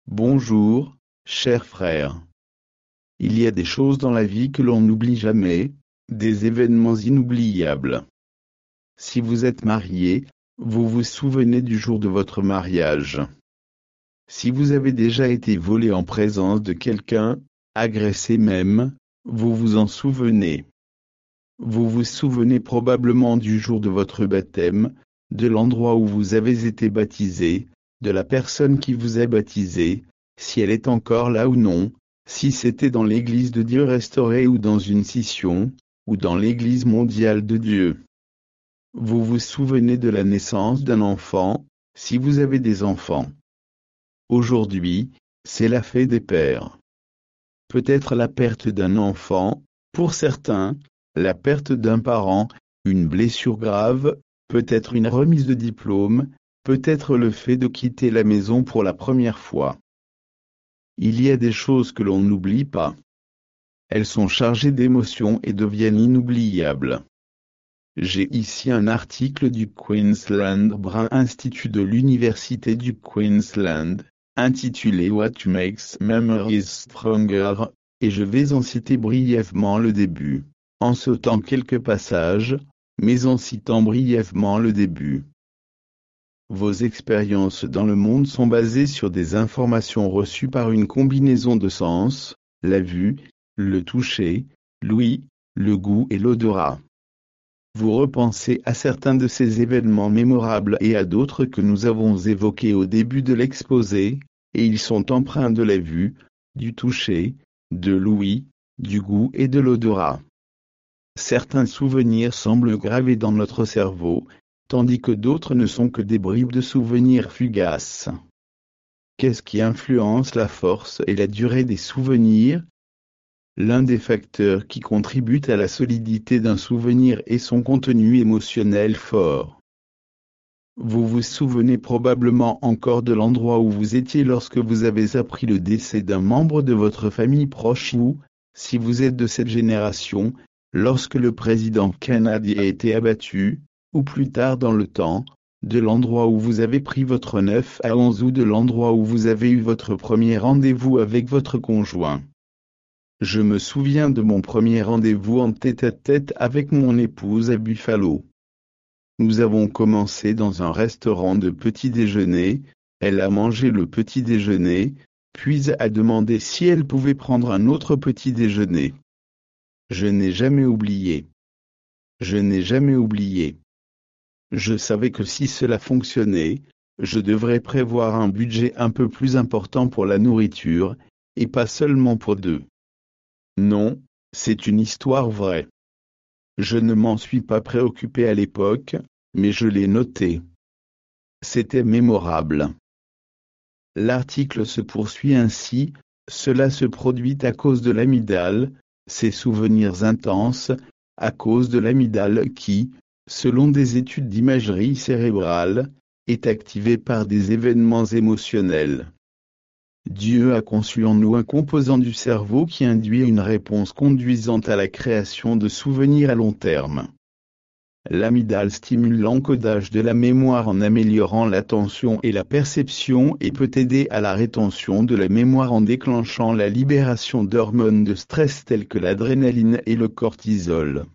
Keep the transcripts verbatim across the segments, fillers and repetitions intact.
Bonjour, cher frère. Il y a des choses dans la vie que l'on n'oublie jamais, des événements inoubliables. Si vous êtes marié, vous vous souvenez du jour de votre mariage. Si vous avez déjà été volé en présence de quelqu'un, agressé même, vous vous en souvenez. Vous vous souvenez probablement du jour de votre baptême, de l'endroit où vous avez été baptisé, de la personne qui vous a baptisé, si elle est encore là ou non, si c'était dans l'Église de Dieu restaurée ou dans une scission, ou dans l'Église mondiale de Dieu. Vous vous souvenez de la naissance d'un enfant, si vous avez des enfants. Aujourd'hui, c'est la fête des pères. Peut-être la perte d'un enfant, pour certains, la perte d'un parent, une blessure grave, peut-être une remise de diplôme, peut-être le fait de quitter la maison pour la première fois. Il y a des choses que l'on n'oublie pas. Elles sont chargées d'émotions et deviennent inoubliables. J'ai ici un article du Queensland Brain Institute de l'Université du Queensland, intitulé What Makes Memories Stronger, et je vais en citer brièvement le début, en sautant quelques passages, mais en citant brièvement le début. Vos expériences dans le monde sont basées sur des informations reçues par une combinaison de sens, la vue, le toucher, l'ouïe, le goût et l'odorat. Vous repensez à certains de ces événements mémorables et à d'autres que nous avons évoqués au début de l'exposé, et ils sont empreints de la vue, du toucher, de l'ouïe, du goût et de l'odorat. Certains souvenirs semblent gravés dans notre cerveau, tandis que d'autres ne sont que des bribes de souvenirs fugaces. Qu'est-ce qui influence la force et la durée des souvenirs? L'un des facteurs qui contribuent à la solidité d'un souvenir est son contenu émotionnel fort. Vous vous souvenez probablement encore de l'endroit où vous étiez lorsque vous avez appris le décès d'un membre de votre famille proche ou, si vous êtes de cette génération, lorsque le président Kennedy a été abattu, ou plus tard dans le temps, de l'endroit où vous avez pris votre neuf à onze ou de l'endroit où vous avez eu votre premier rendez-vous avec votre conjoint. Je me souviens de mon premier rendez-vous en tête-à-tête avec mon épouse à Buffalo. Nous avons commencé dans un restaurant de petit-déjeuner, elle a mangé le petit-déjeuner, puis a demandé si elle pouvait prendre un autre petit-déjeuner. Je n'ai jamais oublié. Je n'ai jamais oublié. Je savais que si cela fonctionnait, je devrais prévoir un budget un peu plus important pour la nourriture, et pas seulement pour deux. Non, c'est une histoire vraie. Je ne m'en suis pas préoccupé à l'époque, mais je l'ai noté. C'était mémorable. L'article se poursuit ainsi, cela se produit à cause de l'amygdale, ces souvenirs intenses, à cause de l'amygdale qui, selon des études d'imagerie cérébrale, est activée par des événements émotionnels. Dieu a conçu en nous un composant du cerveau qui induit une réponse conduisant à la création de souvenirs à long terme. L'amygdale stimule l'encodage de la mémoire en améliorant l'attention et la perception et peut aider à la rétention de la mémoire en déclenchant la libération d'hormones de stress telles que l'adrénaline et le cortisol.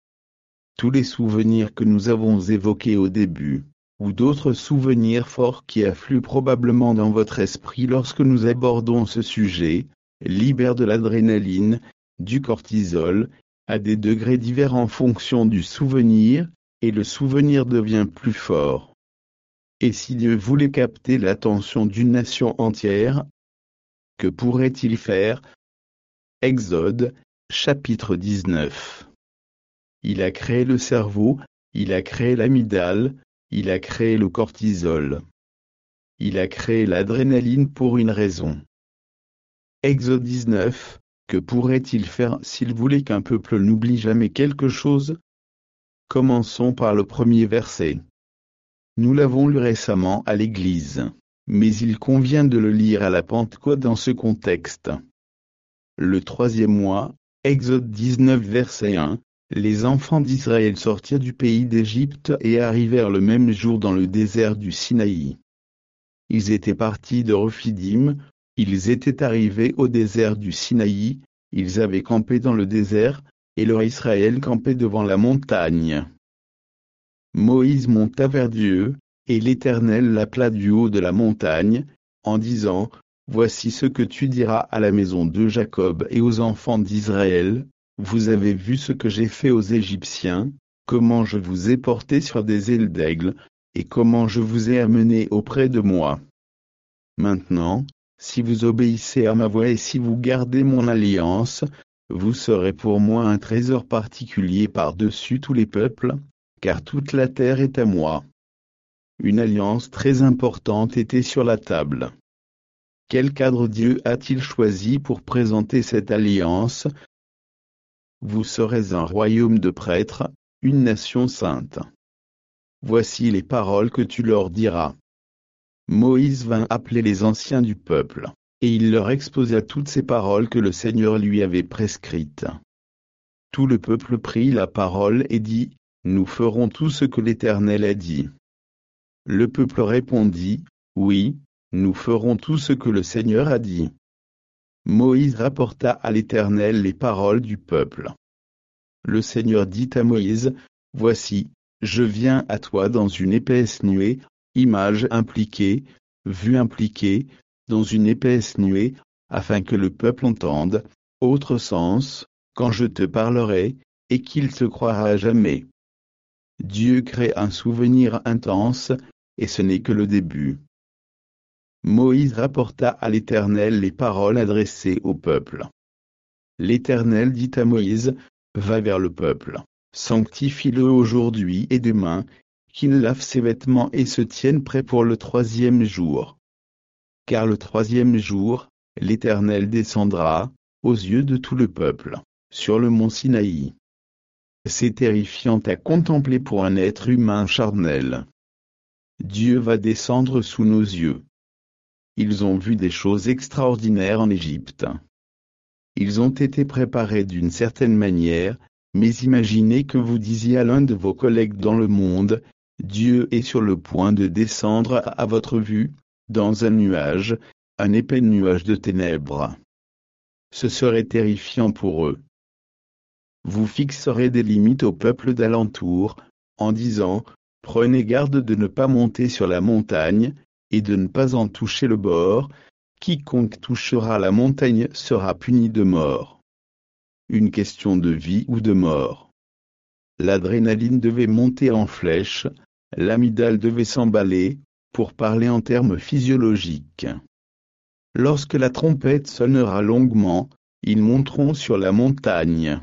Tous les souvenirs que nous avons évoqués au début, ou d'autres souvenirs forts qui affluent probablement dans votre esprit lorsque nous abordons ce sujet, libèrent de l'adrénaline, du cortisol, à des degrés divers en fonction du souvenir, et le souvenir devient plus fort. Et si Dieu voulait capter l'attention d'une nation entière, que pourrait-il faire? Exode, chapitre dix-neuf. Il a créé le cerveau, il a créé l'amygdale, il a créé le cortisol. Il a créé l'adrénaline pour une raison. Exode dix-neuf, que pourrait-il faire s'il voulait qu'un peuple n'oublie jamais quelque chose? Commençons par le premier verset. Nous l'avons lu récemment à l'église, mais il convient de le lire à la Pentecôte dans ce contexte. Le troisième mois, Exode dix-neuf verset un, les enfants d'Israël sortirent du pays d'Égypte et arrivèrent le même jour dans le désert du Sinaï. Ils étaient partis de Rephidim, Ils étaient arrivés au désert du Sinaï, ils avaient campé dans le désert, et leur Israël campait devant la montagne. Moïse monta vers Dieu, et l'Éternel l'appela du haut de la montagne, en disant, « Voici ce que tu diras à la maison de Jacob et aux enfants d'Israël, vous avez vu ce que j'ai fait aux Égyptiens, comment je vous ai portés sur des ailes d'aigle, et comment je vous ai amenés auprès de moi. Maintenant, si vous obéissez à ma voix et si vous gardez mon alliance, vous serez pour moi un trésor particulier par-dessus tous les peuples, car toute la terre est à moi. » Une alliance très importante était sur la table. Quel cadre Dieu a-t-il choisi pour présenter cette alliance? Vous serez un royaume de prêtres, une nation sainte. Voici les paroles que tu leur diras. Moïse vint appeler les anciens du peuple, et il leur exposa toutes ces paroles que le Seigneur lui avait prescrites. Tout le peuple prit la parole et dit, « Nous ferons tout ce que l'Éternel a dit. » Le peuple répondit, « Oui, nous ferons tout ce que le Seigneur a dit. » Moïse rapporta à l'Éternel les paroles du peuple. Le Seigneur dit à Moïse, « Voici, je viens à toi dans une épaisse nuée, image impliquée, vue impliquée, dans une épaisse nuée, afin que le peuple entende, autre sens, quand je te parlerai, et qu'il te croira à jamais. » Dieu crée un souvenir intense, et ce n'est que le début. Moïse rapporta à l'Éternel les paroles adressées au peuple. L'Éternel dit à Moïse, « Va vers le peuple, sanctifie-le aujourd'hui et demain, qu'il lave ses vêtements et se tienne prêt pour le troisième jour. Car le troisième jour, l'Éternel descendra, aux yeux de tout le peuple, sur le mont Sinaï. C'est terrifiant à contempler pour un être humain charnel. Dieu va descendre sous nos yeux. Ils ont vu des choses extraordinaires en Égypte. Ils ont été préparés d'une certaine manière, mais imaginez que vous disiez à l'un de vos collègues dans le monde, « Dieu est sur le point de descendre à votre vue, dans un nuage, un épais nuage de ténèbres. » Ce serait terrifiant pour eux. Vous fixerez des limites au peuple d'alentour, en disant, « Prenez garde de ne pas monter sur la montagne, et de ne pas en toucher le bord, quiconque touchera la montagne sera puni de mort. » Une question de vie ou de mort. L'adrénaline devait monter en flèche, l'amygdale devait s'emballer, pour parler en termes physiologiques. Lorsque la trompette sonnera longuement, ils monteront sur la montagne.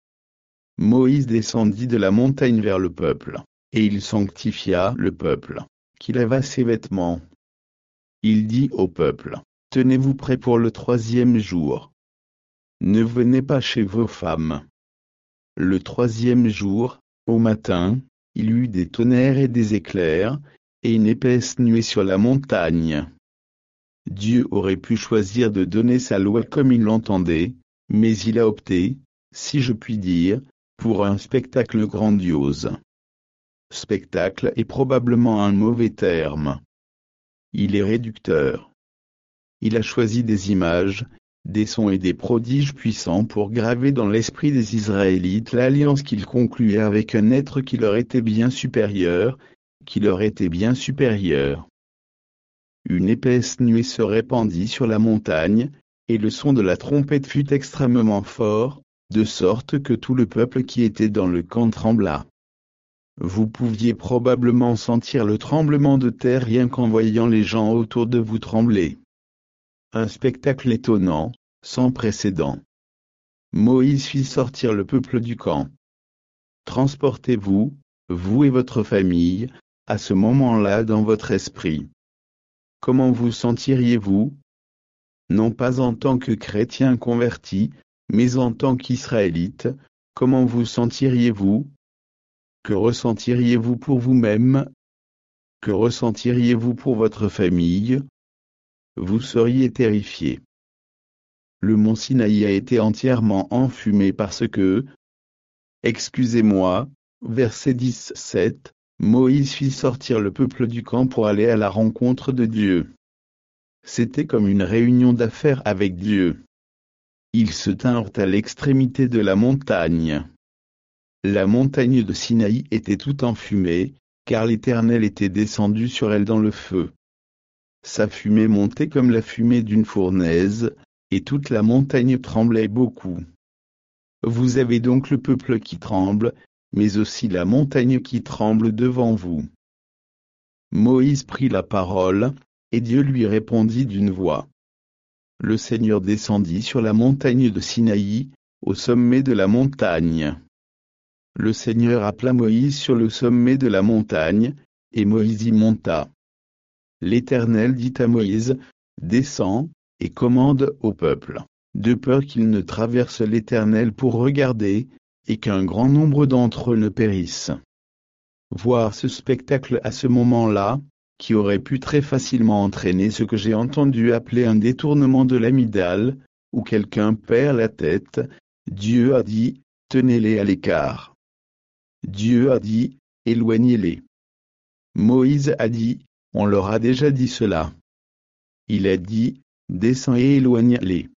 Moïse descendit de la montagne vers le peuple, et il sanctifia le peuple, qui lava ses vêtements. Il dit au peuple, « Tenez-vous prêts pour le troisième jour. Ne venez pas chez vos femmes. » Le troisième jour, au matin, il y eut des tonnerres et des éclairs, et une épaisse nuée sur la montagne. Dieu aurait pu choisir de donner sa loi comme il l'entendait, mais il a opté, si je puis dire, pour un spectacle grandiose. Spectacle est probablement un mauvais terme. Il est réducteur. Il a choisi des images, des sons et des prodiges puissants pour graver dans l'esprit des Israélites l'alliance qu'ils concluaient avec un être qui leur était bien supérieur, qui leur était bien supérieur. Une épaisse nuée se répandit sur la montagne, et le son de la trompette fut extrêmement fort, de sorte que tout le peuple qui était dans le camp trembla. Vous pouviez probablement sentir le tremblement de terre rien qu'en voyant les gens autour de vous trembler. Un spectacle étonnant, sans précédent. Moïse fit sortir le peuple du camp. Transportez-vous, vous et votre famille, à ce moment-là dans votre esprit. Comment vous sentiriez-vous? Non pas en tant que chrétien converti, mais en tant qu'Israélite, comment vous sentiriez-vous? Que ressentiriez-vous pour vous-même? Que ressentiriez-vous pour votre famille? Vous seriez terrifié. Le mont Sinaï a été entièrement enfumé parce que, excusez-moi, verset dix-sept, Moïse fit sortir le peuple du camp pour aller à la rencontre de Dieu. C'était comme une réunion d'affaires avec Dieu. Ils se tinrent à l'extrémité de la montagne. La montagne de Sinaï était toute en fumée, car l'Éternel était descendu sur elle dans le feu. Sa fumée montait comme la fumée d'une fournaise, et toute la montagne tremblait beaucoup. Vous avez donc le peuple qui tremble, mais aussi la montagne qui tremble devant vous. Moïse prit la parole, et Dieu lui répondit d'une voix. Le Seigneur descendit sur la montagne de Sinaï, au sommet de la montagne. Le Seigneur appela Moïse sur le sommet de la montagne, et Moïse y monta. L'Éternel dit à Moïse, « Descends, et commande au peuple, de peur qu'ils ne traversent l'Éternel pour regarder, et qu'un grand nombre d'entre eux ne périssent. » Voir ce spectacle à ce moment-là, qui aurait pu très facilement entraîner ce que j'ai entendu appeler un détournement de l'amygdale, où quelqu'un perd la tête, Dieu a dit, tenez-les à l'écart. Dieu a dit, éloignez-les. Moïse a dit, on leur a déjà dit cela. Il a dit, descends et éloigne-les.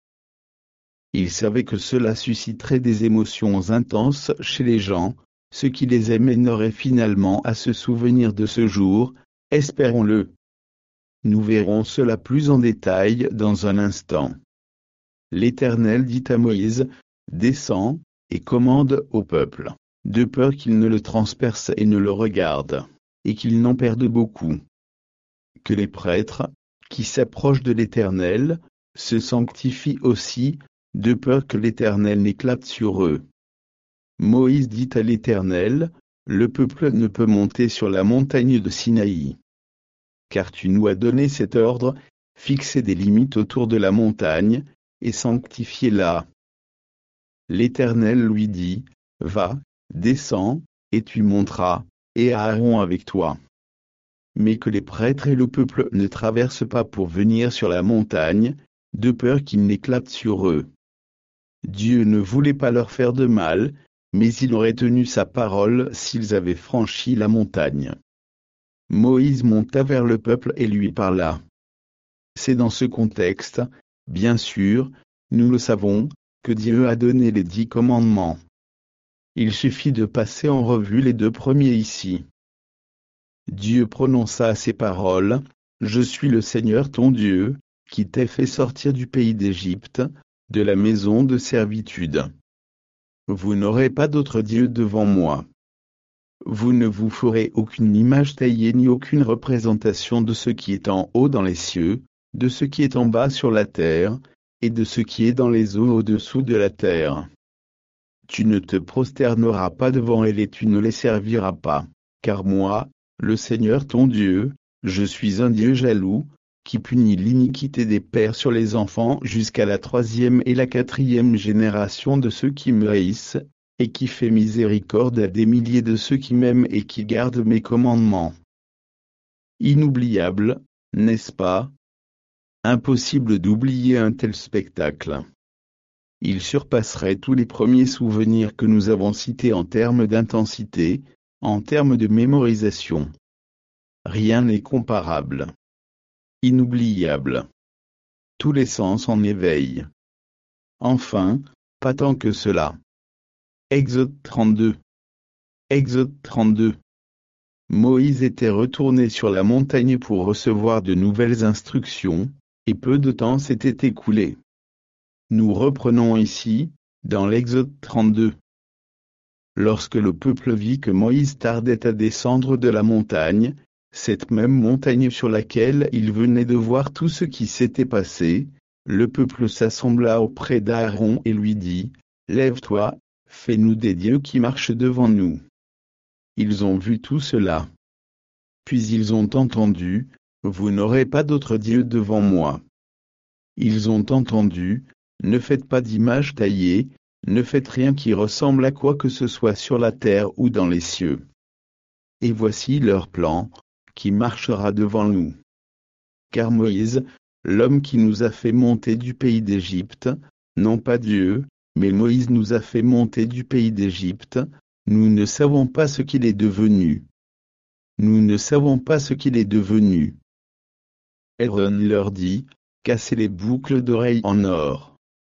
Il savait que cela susciterait des émotions intenses chez les gens, ce qui les amènerait finalement à se souvenir de ce jour, espérons-le. Nous verrons cela plus en détail dans un instant. L'Éternel dit à Moïse, descends, et commande au peuple, de peur qu'il ne le transperce et ne le regarde, et qu'il n'en perde beaucoup. Que les prêtres, qui s'approchent de l'Éternel, se sanctifient aussi, de peur que l'Éternel n'éclate sur eux. Moïse dit à l'Éternel, le peuple ne peut monter sur la montagne de Sinaï. Car tu nous as donné cet ordre, fixer des limites autour de la montagne, et sanctifier-la. L'Éternel lui dit, va, descends, et tu monteras, et Aaron avec toi. Mais que les prêtres et le peuple ne traversent pas pour venir sur la montagne, de peur qu'il n'éclate sur eux. Dieu ne voulait pas leur faire de mal, mais il aurait tenu sa parole s'ils avaient franchi la montagne. Moïse monta vers le peuple et lui parla. C'est dans ce contexte, bien sûr, nous le savons, que Dieu a donné les dix commandements. Il suffit de passer en revue les deux premiers ici. Dieu prononça ces paroles, « Je suis le Seigneur ton Dieu, qui t'ai fait sortir du pays d'Égypte, de la maison de servitude. Vous n'aurez pas d'autre Dieu devant moi. Vous ne vous ferez aucune image taillée ni aucune représentation de ce qui est en haut dans les cieux, de ce qui est en bas sur la terre, et de ce qui est dans les eaux au-dessous de la terre. Tu ne te prosterneras pas devant elles et tu ne les serviras pas, car moi, le Seigneur ton Dieu, je suis un Dieu jaloux, qui punit l'iniquité des pères sur les enfants jusqu'à la troisième et la quatrième génération de ceux qui me haïssent, et qui fait miséricorde à des milliers de ceux qui m'aiment et qui gardent mes commandements. » Inoubliable, n'est-ce pas? Impossible d'oublier un tel spectacle. Il surpasserait tous les premiers souvenirs que nous avons cités en termes d'intensité, en termes de mémorisation. Rien n'est comparable. Inoubliable. Tous les sens en éveil. Enfin, pas tant que cela. Exode trente-deux. Exode trente-deux. Moïse était retourné sur la montagne pour recevoir de nouvelles instructions, et peu de temps s'était écoulé. Nous reprenons ici, dans l'Exode trente-deux. Lorsque le peuple vit que Moïse tardait à descendre de la montagne, cette même montagne sur laquelle il venait de voir tout ce qui s'était passé, le peuple s'assembla auprès d'Aaron et lui dit, « Lève-toi, fais-nous des dieux qui marchent devant nous. » Ils ont vu tout cela. Puis ils ont entendu, « Vous n'aurez pas d'autre Dieu devant moi. » Ils ont entendu, « Ne faites pas d'image taillée, ne faites rien qui ressemble à quoi que ce soit sur la terre ou dans les cieux. » Et voici leur plan, qui marchera devant nous. Car Moïse, l'homme qui nous a fait monter du pays d'Égypte, non pas Dieu, mais Moïse nous a fait monter du pays d'Égypte, nous ne savons pas ce qu'il est devenu. Nous ne savons pas ce qu'il est devenu. Aaron leur dit, cassez les boucles d'oreilles en or.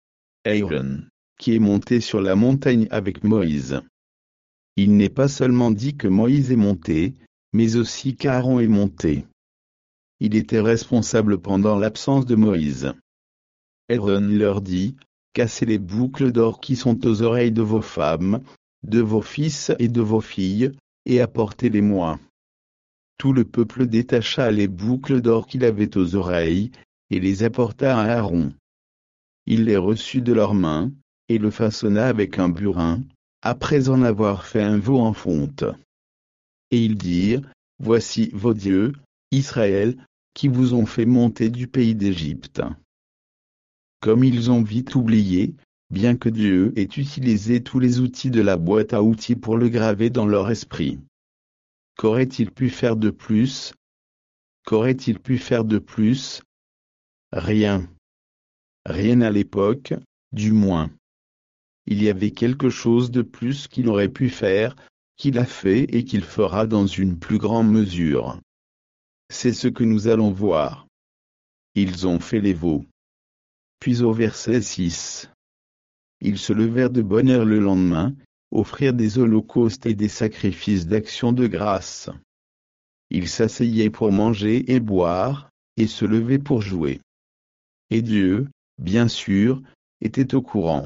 Aaron, qui est monté sur la montagne avec Moïse. Il n'est pas seulement dit que Moïse est monté, mais aussi qu'Aaron est monté. Il était responsable pendant l'absence de Moïse. Aaron leur dit, cassez les boucles d'or qui sont aux oreilles de vos femmes, de vos fils et de vos filles, et apportez-les-moi. Tout le peuple détacha les boucles d'or qu'il avait aux oreilles, et les apporta à Aaron. Il les reçut de leurs mains, et le façonna avec un burin, après en avoir fait un veau en fonte. Et ils dirent, voici vos dieux, Israël, qui vous ont fait monter du pays d'Égypte. Comme ils ont vite oublié, bien que Dieu ait utilisé tous les outils de la boîte à outils pour le graver dans leur esprit. Qu'aurait-il pu faire de plus? Qu'aurait-il pu faire de plus? Rien. Rien à l'époque, du moins. Il y avait quelque chose de plus qu'il aurait pu faire, qu'il a fait et qu'il fera dans une plus grande mesure. C'est ce que nous allons voir. Ils ont fait les veaux. Puis au verset six. Ils se levèrent de bonne heure le lendemain, offrirent des holocaustes et des sacrifices d'action de grâce. Ils s'asseyaient pour manger et boire, et se levaient pour jouer. Et Dieu, bien sûr, était au courant.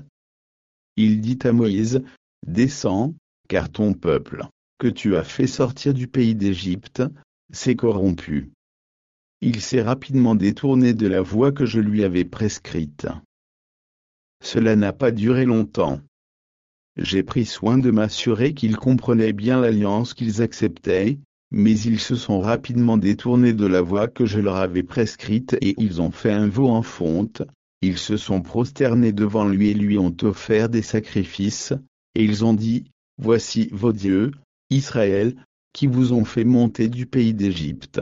Il dit à Moïse, descends, car ton peuple, que tu as fait sortir du pays d'Égypte, s'est corrompu. Il s'est rapidement détourné de la voie que je lui avais prescrite. Cela n'a pas duré longtemps. J'ai pris soin de m'assurer qu'ils comprenaient bien l'alliance qu'ils acceptaient, mais ils se sont rapidement détournés de la voie que je leur avais prescrite et ils ont fait un veau en fonte, ils se sont prosternés devant lui et lui ont offert des sacrifices, et ils ont dit, voici vos dieux, Israël, qui vous ont fait monter du pays d'Égypte.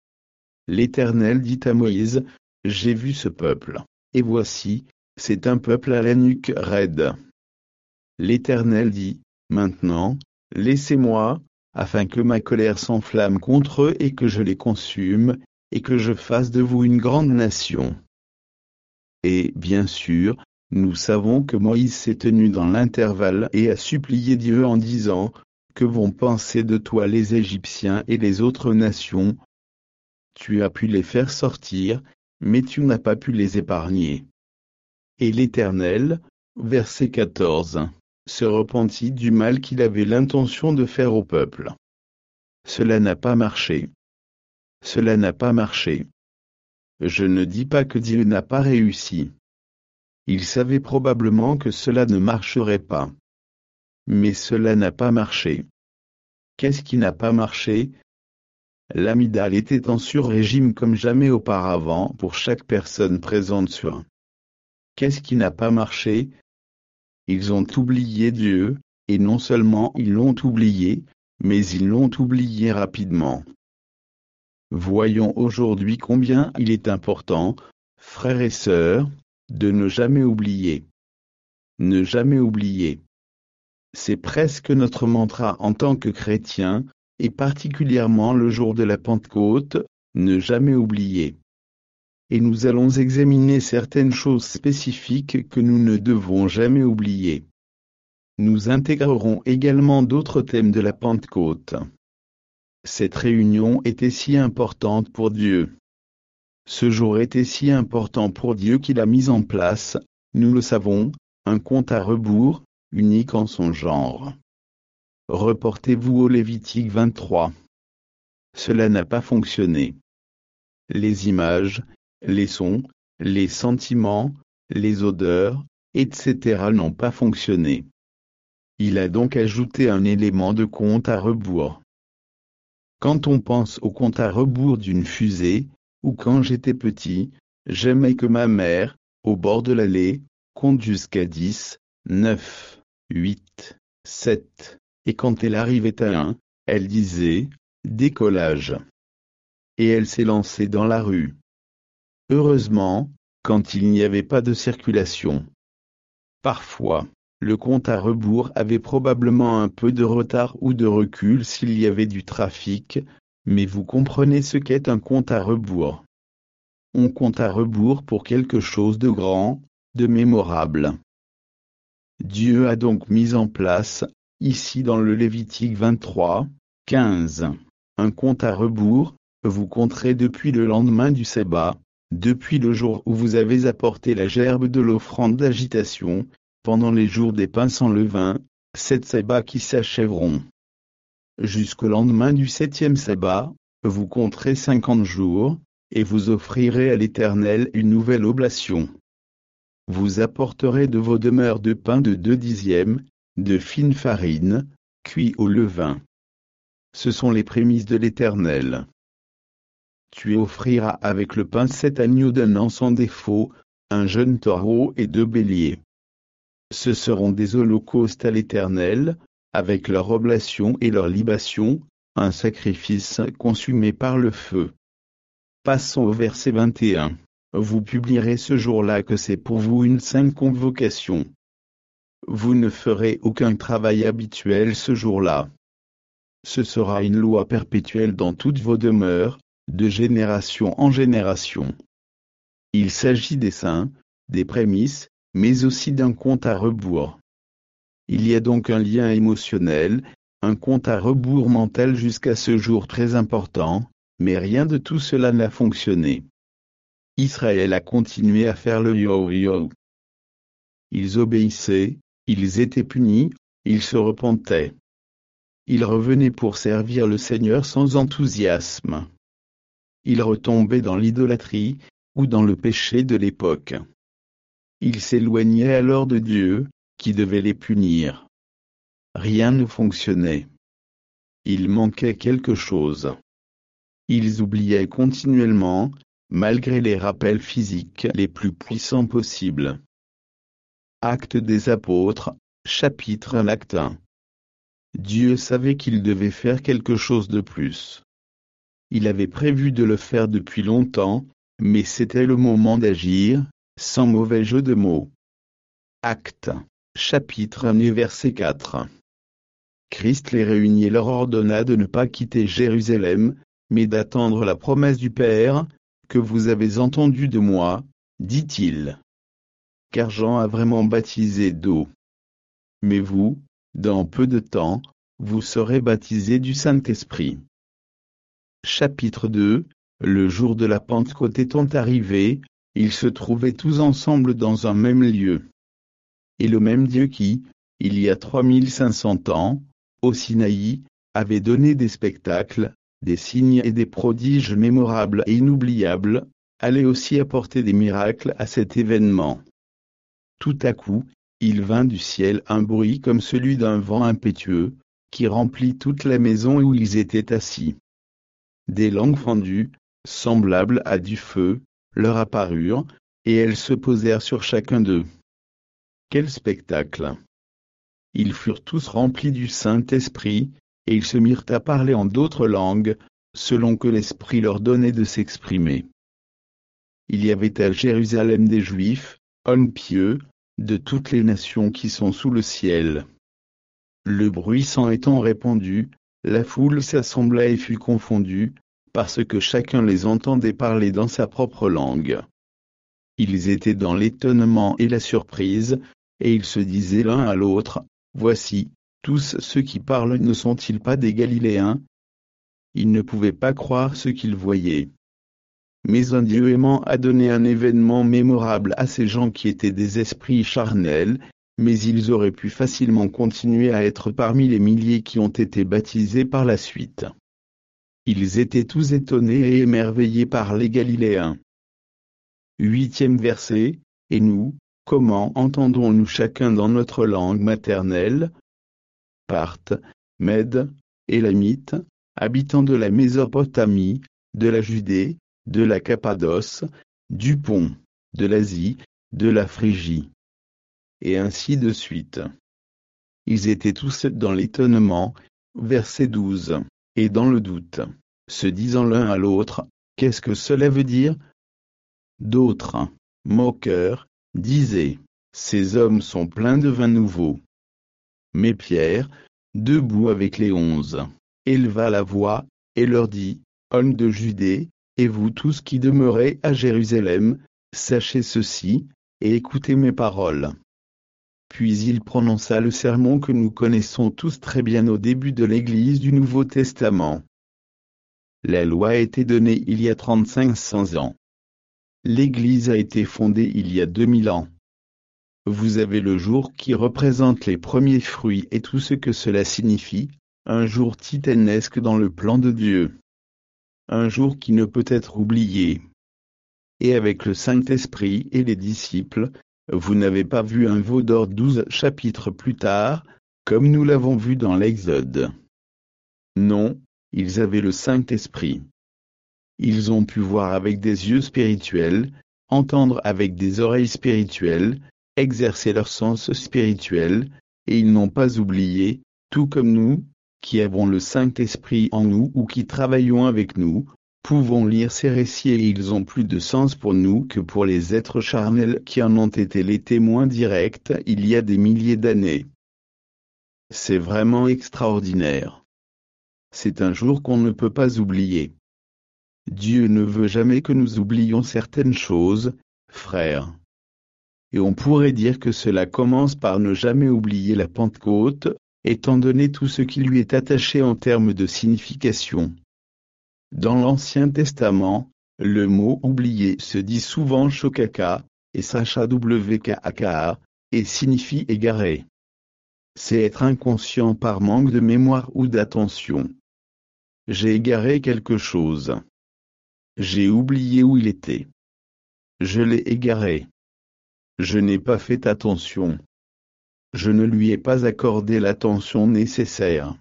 L'Éternel dit à Moïse, j'ai vu ce peuple, et voici, c'est un peuple à la nuque raide. L'Éternel dit, maintenant, laissez-moi, afin que ma colère s'enflamme contre eux et que je les consume, et que je fasse de vous une grande nation. Et, bien sûr, nous savons que Moïse s'est tenu dans l'intervalle et a supplié Dieu en disant, que vont penser de toi les Égyptiens et les autres nations? Tu as pu les faire sortir, mais tu n'as pas pu les épargner. Et l'Éternel, verset quatorze, se repentit du mal qu'il avait l'intention de faire au peuple. Cela n'a pas marché. Cela n'a pas marché. Je ne dis pas que Dieu n'a pas réussi. Il savait probablement que cela ne marcherait pas. Mais cela n'a pas marché. Qu'est-ce qui n'a pas marché? L'amygdale était en sur-régime comme jamais auparavant pour chaque personne présente sur un. Qu'est-ce qui n'a pas marché? Ils ont oublié Dieu, et non seulement ils l'ont oublié, mais ils l'ont oublié rapidement. Voyons aujourd'hui combien il est important, frères et sœurs, de ne jamais oublier. Ne jamais oublier. C'est presque notre mantra en tant que chrétien, et particulièrement le jour de la Pentecôte, ne jamais oublier. Et nous allons examiner certaines choses spécifiques que nous ne devons jamais oublier. Nous intégrerons également d'autres thèmes de la Pentecôte. Cette réunion était si importante pour Dieu. Ce jour était si important pour Dieu qu'il a mis en place, nous le savons, un compte à rebours, unique en son genre. Reportez-vous au Lévitique vingt-trois. Cela n'a pas fonctionné. Les images, les sons, les sentiments, les odeurs, et cetera n'ont pas fonctionné. Il a donc ajouté un élément de compte à rebours. Quand on pense au compte à rebours d'une fusée, ou quand j'étais petit, j'aimais que ma mère, au bord de l'allée, compte jusqu'à dix, neuf, huit, sept, et quand elle arrivait à un, elle disait « décollage ». Et elle s'est lancée dans la rue. Heureusement, quand il n'y avait pas de circulation. Parfois, le compte à rebours avait probablement un peu de retard ou de recul s'il y avait du trafic, mais vous comprenez ce qu'est un compte à rebours. on compte à rebours pour quelque chose de grand, de mémorable. Dieu a donc mis en place, ici dans le Lévitique vingt-trois, quinze, un compte à rebours. Vous compterez depuis le lendemain du sabbat, depuis le jour où vous avez apporté la gerbe de l'offrande d'agitation, pendant les jours des pains sans levain, sept sabbats qui s'achèveront. Jusqu'au lendemain du septième sabbat, vous compterez cinquante jours, et vous offrirez à l'Éternel une nouvelle oblation. Vous apporterez de vos demeures de pain de deux dixièmes, de fine farine, cuit au levain. Ce sont les prémices de l'Éternel. Tu offriras avec le pain sept agneaux d'un an sans défaut, un jeune taureau et deux béliers. Ce seront des holocaustes à l'Éternel, avec leur oblation et leur libation, un sacrifice consumé par le feu. Passons au verset vingt et un. Vous publierez ce jour-là que c'est pour vous une sainte convocation. Vous ne ferez aucun travail habituel ce jour-là. Ce sera une loi perpétuelle dans toutes vos demeures, de génération en génération. Il s'agit des saints, des prémices, mais aussi d'un compte à rebours. Il y a donc un lien émotionnel, un compte à rebours mental jusqu'à ce jour très important, mais rien de tout cela n'a fonctionné. Israël a continué à faire le yo-yo. Ils obéissaient, ils étaient punis, ils se repentaient. Ils revenaient pour servir le Seigneur sans enthousiasme. Ils retombaient dans l'idolâtrie, ou dans le péché de l'époque. Ils s'éloignaient alors de Dieu, qui devait les punir. Rien ne fonctionnait. Il manquait quelque chose. Ils oubliaient continuellement, malgré les rappels physiques les plus puissants possibles. Actes des Apôtres, chapitre un. Dieu savait qu'il devait faire quelque chose de plus. Il avait prévu de le faire depuis longtemps, mais c'était le moment d'agir, sans mauvais jeu de mots. Actes, chapitre un verset quatre. Christ les réunit et leur ordonna de ne pas quitter Jérusalem, mais d'attendre la promesse du Père, que vous avez entendue de moi, dit-il. Car Jean a vraiment baptisé d'eau. Mais vous, dans peu de temps, vous serez baptisés du Saint-Esprit. Chapitre deux. Le jour de la Pentecôte étant arrivé, ils se trouvaient tous ensemble dans un même lieu. Et le même Dieu qui, il y a trois mille cinq cents ans, au Sinaï, avait donné des spectacles, des signes et des prodiges mémorables et inoubliables, allait aussi apporter des miracles à cet événement. Tout à coup, il vint du ciel un bruit comme celui d'un vent impétueux, qui remplit toute la maison où ils étaient assis. Des langues fendues, semblables à du feu, leur apparurent, et elles se posèrent sur chacun d'eux. Quel spectacle! Ils furent tous remplis du Saint-Esprit, et ils se mirent à parler en d'autres langues, selon que l'Esprit leur donnait de s'exprimer. Il y avait à Jérusalem des Juifs, hommes pieux, de toutes les nations qui sont sous le ciel. Le bruit s'en étant répandu, la foule s'assembla et fut confondue, parce que chacun les entendait parler dans sa propre langue. Ils étaient dans l'étonnement et la surprise, et ils se disaient l'un à l'autre, « Voici, tous ceux qui parlent ne sont-ils pas des Galiléens ?» Ils ne pouvaient pas croire ce qu'ils voyaient. Mais un Dieu aimant a donné un événement mémorable à ces gens qui étaient des esprits charnels, mais ils auraient pu facilement continuer à être parmi les milliers qui ont été baptisés par la suite. Ils étaient tous étonnés et émerveillés par les Galiléens. Huitième verset, et nous, comment entendons-nous chacun dans notre langue maternelle? Parthes, Mèdes, Élamites, habitants de la Mésopotamie, de la Judée, de la Cappadoce, du Pont, de l'Asie, de la Phrygie. Et ainsi de suite. Ils étaient tous dans l'étonnement, verset douze, et dans le doute, se disant l'un à l'autre, qu'est-ce que cela veut dire? D'autres, moqueurs, disaient, ces hommes sont pleins de vin nouveau. Mais Pierre, debout avec les onze, éleva la voix, et leur dit, hommes de Judée, Et vous tous qui demeurez à Jérusalem, sachez ceci, et écoutez mes paroles. Puis il prononça le sermon que nous connaissons tous très bien au début de l'Église du Nouveau Testament. La loi a été donnée il y a trente-cinq cents ans. L'Église a été fondée il y a deux mille ans. Vous avez le jour qui représente les premiers fruits et tout ce que cela signifie, un jour titanesque dans le plan de Dieu. Un jour qui ne peut être oublié. Et avec le Saint-Esprit et les disciples, vous n'avez pas vu un veau d'or douze chapitres plus tard, comme nous l'avons vu dans l'Exode. Non, ils avaient le Saint-Esprit. Ils ont pu voir avec des yeux spirituels, entendre avec des oreilles spirituelles, exercer leur sens spirituel, et ils n'ont pas oublié, tout comme nous, qui avons le Saint-Esprit en nous ou qui travaillons avec nous, pouvons lire ces récits et ils ont plus de sens pour nous que pour les êtres charnels qui en ont été les témoins directs il y a des milliers d'années. C'est vraiment extraordinaire. C'est un jour qu'on ne peut pas oublier. Dieu ne veut jamais que nous oublions certaines choses, frères. Et on pourrait dire que cela commence par ne jamais oublier la Pentecôte, étant donné tout ce qui lui est attaché en termes de signification. Dans l'Ancien Testament, le mot « oublier » se dit souvent « shokaka » et « sachawka » et signifie « égarer ». C'est être inconscient par manque de mémoire ou d'attention. J'ai égaré quelque chose. J'ai oublié où il était. Je l'ai égaré. Je n'ai pas fait attention. Je ne lui ai pas accordé l'attention nécessaire.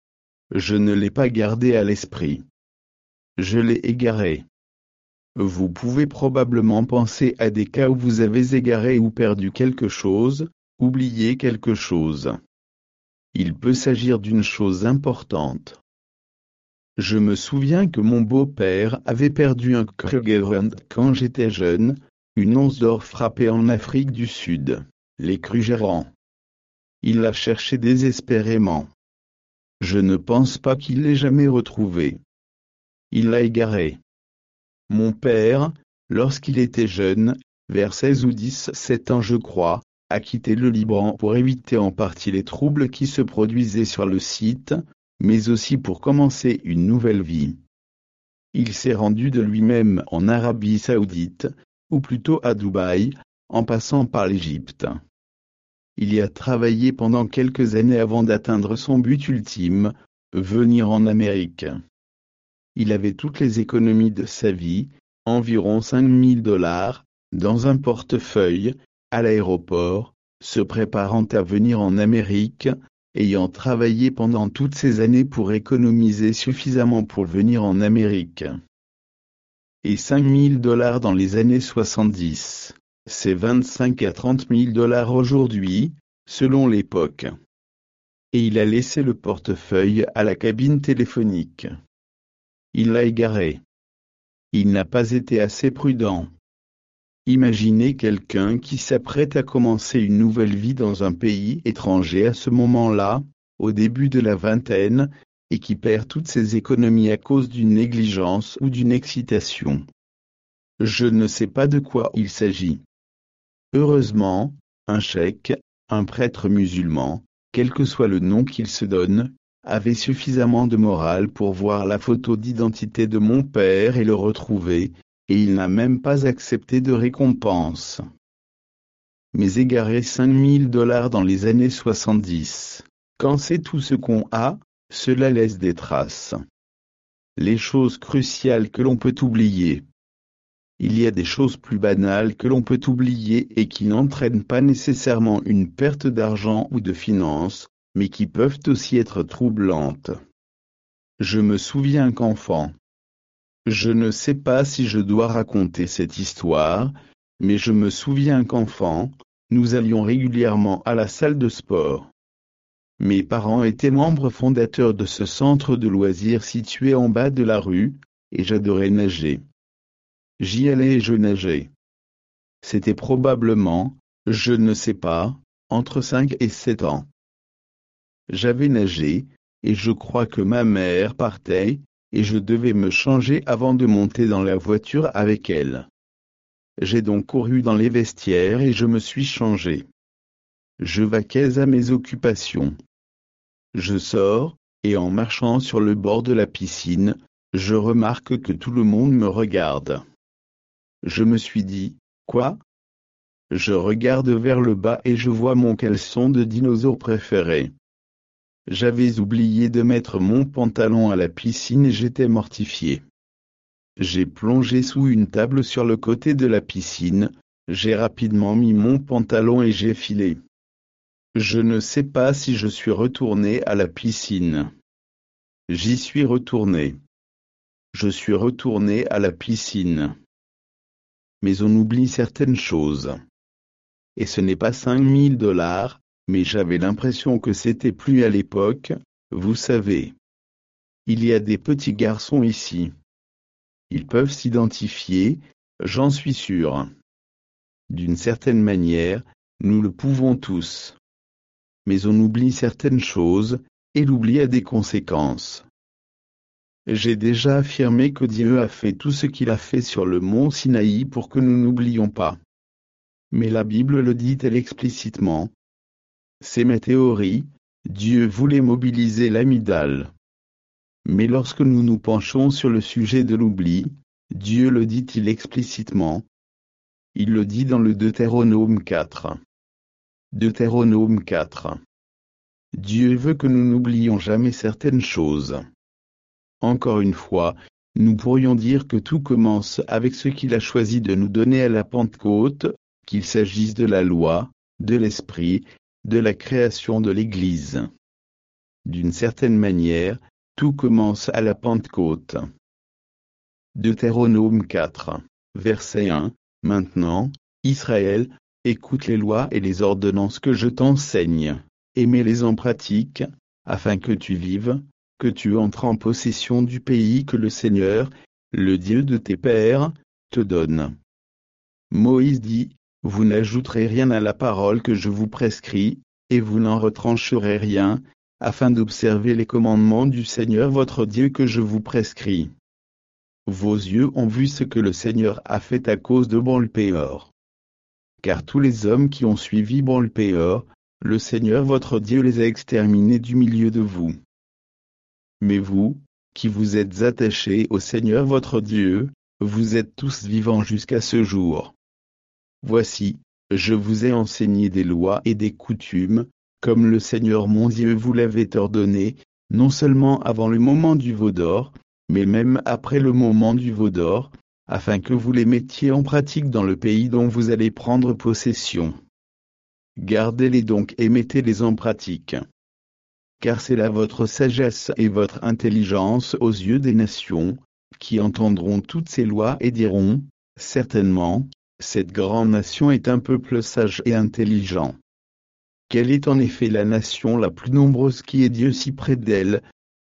Je ne l'ai pas gardé à l'esprit. Je l'ai égaré. Vous pouvez probablement penser à des cas où vous avez égaré ou perdu quelque chose, oublié quelque chose. Il peut s'agir d'une chose importante. Je me souviens que mon beau-père avait perdu un Krugerrand quand j'étais jeune, une once d'or frappée en Afrique du Sud, les Krugerrands. Il l'a cherché désespérément. Je ne pense pas qu'il l'ait jamais retrouvé. Il l'a égaré. Mon père, lorsqu'il était jeune, vers seize ou dix-sept ans je crois, a quitté le Liban pour éviter en partie les troubles qui se produisaient sur le site, mais aussi pour commencer une nouvelle vie. Il s'est rendu de lui-même en Arabie Saoudite, ou plutôt à Dubaï, en passant par l'Égypte. Il y a travaillé pendant quelques années avant d'atteindre son but ultime, venir en Amérique. Il avait toutes les économies de sa vie, environ cinq mille dollars, dans un portefeuille, à l'aéroport, se préparant à venir en Amérique, ayant travaillé pendant toutes ces années pour économiser suffisamment pour venir en Amérique. Et cinq mille dollars dans les années soixante-dix, c'est vingt-cinq à trente mille dollars aujourd'hui, selon l'époque. Et il a laissé le portefeuille à la cabine téléphonique. Il l'a égaré. Il n'a pas été assez prudent. Imaginez quelqu'un qui s'apprête à commencer une nouvelle vie dans un pays étranger à ce moment-là, au début de la vingtaine, et qui perd toutes ses économies à cause d'une négligence ou d'une excitation. Je ne sais pas de quoi il s'agit. Heureusement, un cheikh, un prêtre musulman, quel que soit le nom qu'il se donne, avait suffisamment de morale pour voir la photo d'identité de mon père et le retrouver, et il n'a même pas accepté de récompense. Mais égarer cinq mille dollars dans les années soixante-dix, quand c'est tout ce qu'on a, cela laisse des traces. Les choses cruciales que l'on peut oublier. Il y a des choses plus banales que l'on peut oublier et qui n'entraînent pas nécessairement une perte d'argent ou de finances, mais qui peuvent aussi être troublantes. Je me souviens qu'enfant, je ne sais pas si je dois raconter cette histoire, mais je me souviens qu'enfant, nous allions régulièrement à la salle de sport. Mes parents étaient membres fondateurs de ce centre de loisirs situé en bas de la rue, et j'adorais nager. J'y allais et je nageais. C'était probablement, je ne sais pas, entre cinq et sept ans. J'avais nagé, et je crois que ma mère partait, et je devais me changer avant de monter dans la voiture avec elle. J'ai donc couru dans les vestiaires et je me suis changé. Je vaquais à mes occupations. Je sors, et en marchant sur le bord de la piscine, je remarque que tout le monde me regarde. Je me suis dit, quoi? Je regarde vers le bas et je vois mon caleçon de dinosaure préféré. J'avais oublié de mettre mon pantalon à la piscine et j'étais mortifié. J'ai plongé sous une table sur le côté de la piscine, j'ai rapidement mis mon pantalon et j'ai filé. Je ne sais pas si je suis retourné à la piscine. J'y suis retourné. Je suis retourné à la piscine. Mais on oublie certaines choses. Et ce n'est pas cinq mille dollars, mais j'avais l'impression que c'était plus à l'époque, vous savez. Il y a des petits garçons ici. Ils peuvent s'identifier, j'en suis sûr. D'une certaine manière, nous le pouvons tous. Mais on oublie certaines choses, et l'oubli a des conséquences. J'ai déjà affirmé que Dieu a fait tout ce qu'il a fait sur le mont Sinaï pour que nous n'oublions pas. Mais la Bible le dit-elle explicitement. C'est ma théorie, Dieu voulait mobiliser l'amygdale. Mais lorsque nous nous penchons sur le sujet de l'oubli, Dieu le dit-il explicitement. Il le dit dans le Deutéronome quatre. Deutéronome quatre. Dieu veut que nous n'oublions jamais certaines choses. Encore une fois, nous pourrions dire que tout commence avec ce qu'il a choisi de nous donner à la Pentecôte, qu'il s'agisse de la loi, de l'Esprit, de la création de l'Église. D'une certaine manière, tout commence à la Pentecôte. Deutéronome quatre, verset un. Maintenant, Israël, écoute les lois et les ordonnances que je t'enseigne, et mets-les en pratique, afin que tu vives, que tu entres en possession du pays que le Seigneur, le Dieu de tes pères, te donne. Moïse dit, vous n'ajouterez rien à la parole que je vous prescris, et vous n'en retrancherez rien, afin d'observer les commandements du Seigneur votre Dieu que je vous prescris. Vos yeux ont vu ce que le Seigneur a fait à cause de Baal-Péor. Car tous les hommes qui ont suivi Baal-Péor, le Seigneur votre Dieu les a exterminés du milieu de vous. Mais vous, qui vous êtes attachés au Seigneur votre Dieu, vous êtes tous vivants jusqu'à ce jour. Voici, je vous ai enseigné des lois et des coutumes, comme le Seigneur mon Dieu vous l'avait ordonné, non seulement avant le moment du veau d'or, mais même après le moment du veau d'or, afin que vous les mettiez en pratique dans le pays dont vous allez prendre possession. Gardez-les donc et mettez-les en pratique. Car c'est là votre sagesse et votre intelligence aux yeux des nations, qui entendront toutes ces lois et diront, certainement, cette grande nation est un peuple sage et intelligent. Quelle est en effet la nation la plus nombreuse qui est Dieu si près d'elle?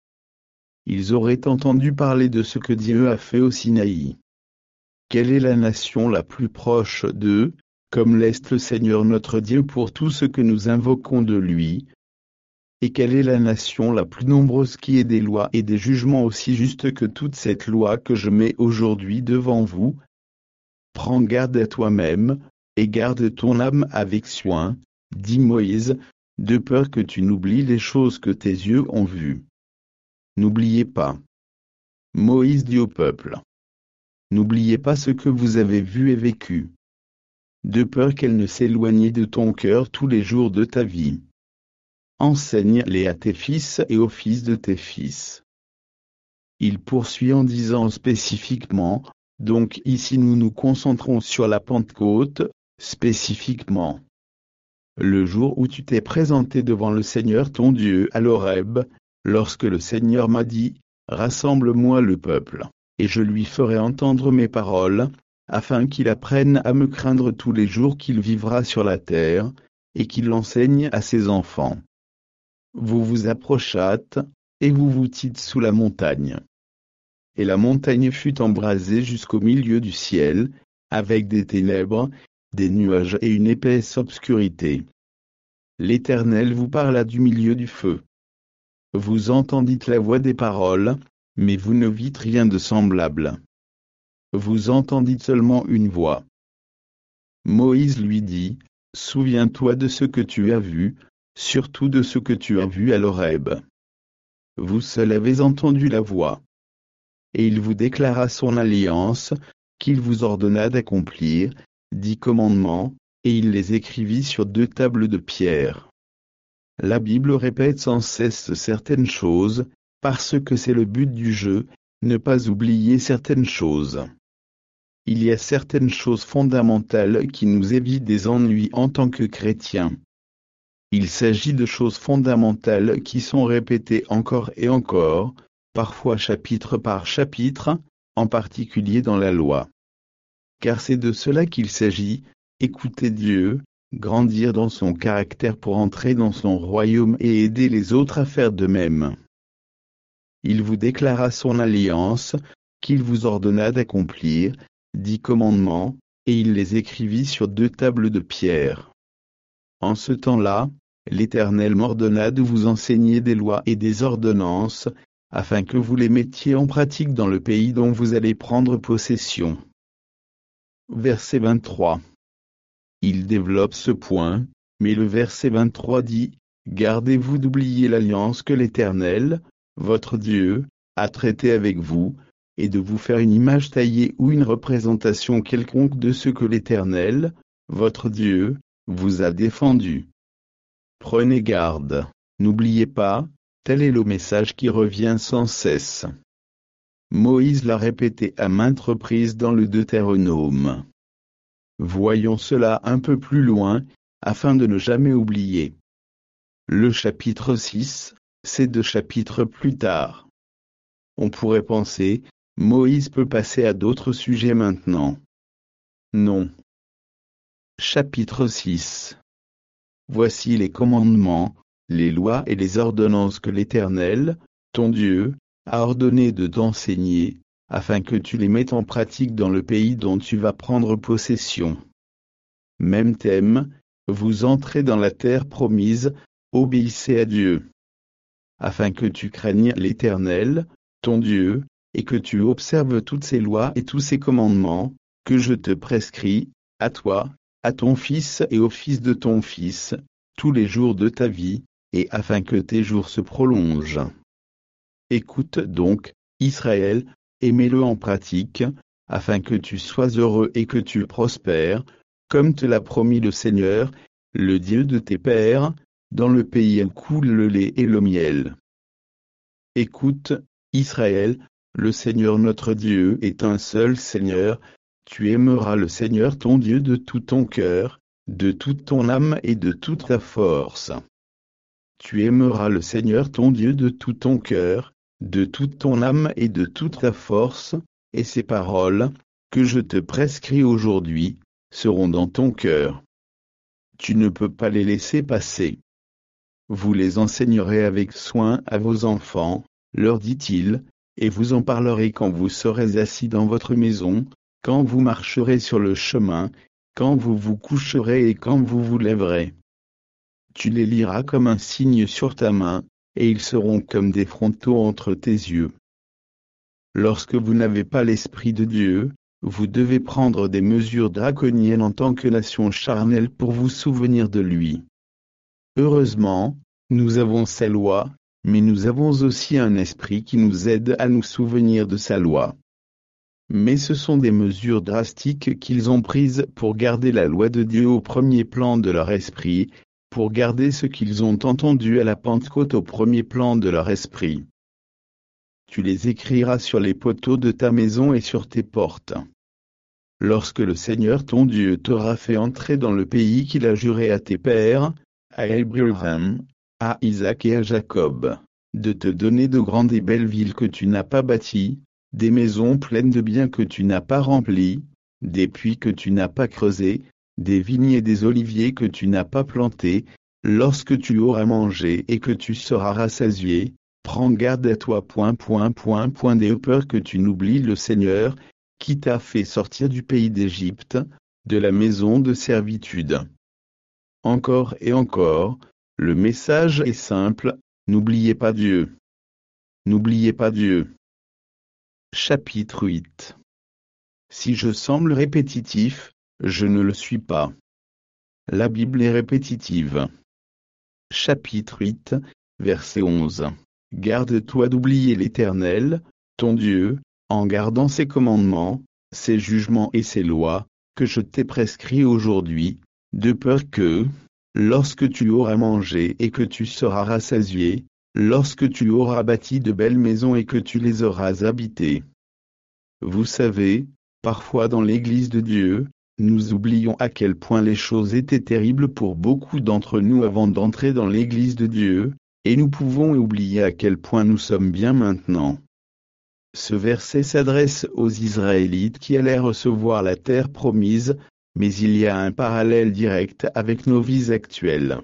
Ils auraient entendu parler de ce que Dieu a fait au Sinaï. Quelle est la nation la plus proche d'eux, comme l'est le Seigneur notre Dieu pour tout ce que nous invoquons de lui? Et quelle est la nation la plus nombreuse qui ait des lois et des jugements aussi justes que toute cette loi que je mets aujourd'hui devant vous? Prends garde à toi-même, et garde ton âme avec soin, dit Moïse, de peur que tu n'oublies les choses que tes yeux ont vues. N'oubliez pas. Moïse dit au peuple. N'oubliez pas ce que vous avez vu et vécu. De peur qu'elle ne s'éloigne de ton cœur tous les jours de ta vie. Enseigne-les à tes fils et aux fils de tes fils. Il poursuit en disant spécifiquement, donc ici nous nous concentrons sur la Pentecôte, spécifiquement. Le jour où tu t'es présenté devant le Seigneur ton Dieu à l'Horeb, lorsque le Seigneur m'a dit, rassemble-moi le peuple, et je lui ferai entendre mes paroles, afin qu'il apprenne à me craindre tous les jours qu'il vivra sur la terre, et qu'il l'enseigne à ses enfants. Vous vous approchâtes, et vous vous tîtes sous la montagne. Et la montagne fut embrasée jusqu'au milieu du ciel, avec des ténèbres, des nuages et une épaisse obscurité. L'Éternel vous parla du milieu du feu. Vous entendîtes la voix des paroles, mais vous ne vîtes rien de semblable. Vous entendîtes seulement une voix. Moïse lui dit, « Souviens-toi de ce que tu as vu, surtout de ce que tu as vu à l'Horeb. Vous seul avez entendu la voix. » Et il vous déclara son alliance, qu'il vous ordonna d'accomplir, dix commandements, et il les écrivit sur deux tables de pierre. La Bible répète sans cesse certaines choses, parce que c'est le but du jeu, ne pas oublier certaines choses. Il y a certaines choses fondamentales qui nous évitent des ennuis en tant que chrétiens. Il s'agit de choses fondamentales qui sont répétées encore et encore, parfois chapitre par chapitre, en particulier dans la loi. Car c'est de cela qu'il s'agit, écouter Dieu, grandir dans son caractère pour entrer dans son royaume et aider les autres à faire de même. Il vous déclara son alliance, qu'il vous ordonna d'accomplir, dix commandements, et il les écrivit sur deux tables de pierre. En ce temps-là, l'Éternel m'ordonna de vous enseigner des lois et des ordonnances, afin que vous les mettiez en pratique dans le pays dont vous allez prendre possession. Verset vingt-trois. Il développe ce point, mais le verset vingt-trois dit, « Gardez-vous d'oublier l'alliance que l'Éternel, votre Dieu, a traitée avec vous, et de vous faire une image taillée ou une représentation quelconque de ce que l'Éternel, votre Dieu, vous a défendu. Prenez garde, n'oubliez pas, tel est le message qui revient sans cesse. » Moïse l'a répété à maintes reprises dans le Deutéronome. Voyons cela un peu plus loin, afin de ne jamais oublier. Le chapitre six, c'est deux chapitres plus tard. On pourrait penser, Moïse peut passer à d'autres sujets maintenant. Non. Chapitre six. Voici les commandements, les lois et les ordonnances que l'Éternel, ton Dieu, a ordonné de t'enseigner, afin que tu les mettes en pratique dans le pays dont tu vas prendre possession. Même thème, vous entrez dans la terre promise, obéissez à Dieu. Afin que tu craignes l'Éternel, ton Dieu, et que tu observes toutes ses lois et tous ses commandements, que je te prescris, à toi, à ton fils et au fils de ton fils, tous les jours de ta vie, et afin que tes jours se prolongent. Écoute donc, Israël, et mets-le en pratique, afin que tu sois heureux et que tu prospères, comme te l'a promis le Seigneur, le Dieu de tes pères, dans le pays où coule le lait et le miel. Écoute, Israël, le Seigneur notre Dieu est un seul Seigneur, tu aimeras le Seigneur ton Dieu de tout ton cœur, de toute ton âme et de toute ta force. Tu aimeras le Seigneur ton Dieu de tout ton cœur, de toute ton âme et de toute ta force, et ces paroles, que je te prescris aujourd'hui, seront dans ton cœur. Tu ne peux pas les laisser passer. Vous les enseignerez avec soin à vos enfants, leur dit-il, et vous en parlerez quand vous serez assis dans votre maison, quand vous marcherez sur le chemin, quand vous vous coucherez et quand vous vous lèverez. Tu les liras comme un signe sur ta main, et ils seront comme des frontaux entre tes yeux. Lorsque vous n'avez pas l'Esprit de Dieu, vous devez prendre des mesures draconiennes en tant que nation charnelle pour vous souvenir de lui. Heureusement, nous avons sa loi, mais nous avons aussi un esprit qui nous aide à nous souvenir de sa loi. Mais ce sont des mesures drastiques qu'ils ont prises pour garder la loi de Dieu au premier plan de leur esprit, pour garder ce qu'ils ont entendu à la Pentecôte au premier plan de leur esprit. Tu les écriras sur les poteaux de ta maison et sur tes portes. Lorsque le Seigneur ton Dieu t'aura fait entrer dans le pays qu'il a juré à tes pères, à Abraham, à Isaac et à Jacob, de te donner de grandes et belles villes que tu n'as pas bâties, des maisons pleines de biens que tu n'as pas remplis, des puits que tu n'as pas creusés, des vignes et des oliviers que tu n'as pas plantés, lorsque tu auras mangé et que tu seras rassasié, prends garde à toi. Point, point, point, point, de peur que tu n'oublies le Seigneur, qui t'a fait sortir du pays d'Égypte, de la maison de servitude. Encore et encore, le message est simple, n'oubliez pas Dieu. N'oubliez pas Dieu. Chapitre huit. Si je semble répétitif, je ne le suis pas. La Bible est répétitive. Chapitre huit, verset onze. Garde-toi d'oublier l'Éternel, ton Dieu, en gardant ses commandements, ses jugements et ses lois, que je t'ai prescrits aujourd'hui, de peur que, lorsque tu auras mangé et que tu seras rassasié, lorsque tu auras bâti de belles maisons et que tu les auras habitées. Vous savez, parfois dans l'Église de Dieu, nous oublions à quel point les choses étaient terribles pour beaucoup d'entre nous avant d'entrer dans l'Église de Dieu, et nous pouvons oublier à quel point nous sommes bien maintenant. Ce verset s'adresse aux Israélites qui allaient recevoir la terre promise, mais il y a un parallèle direct avec nos vies actuelles.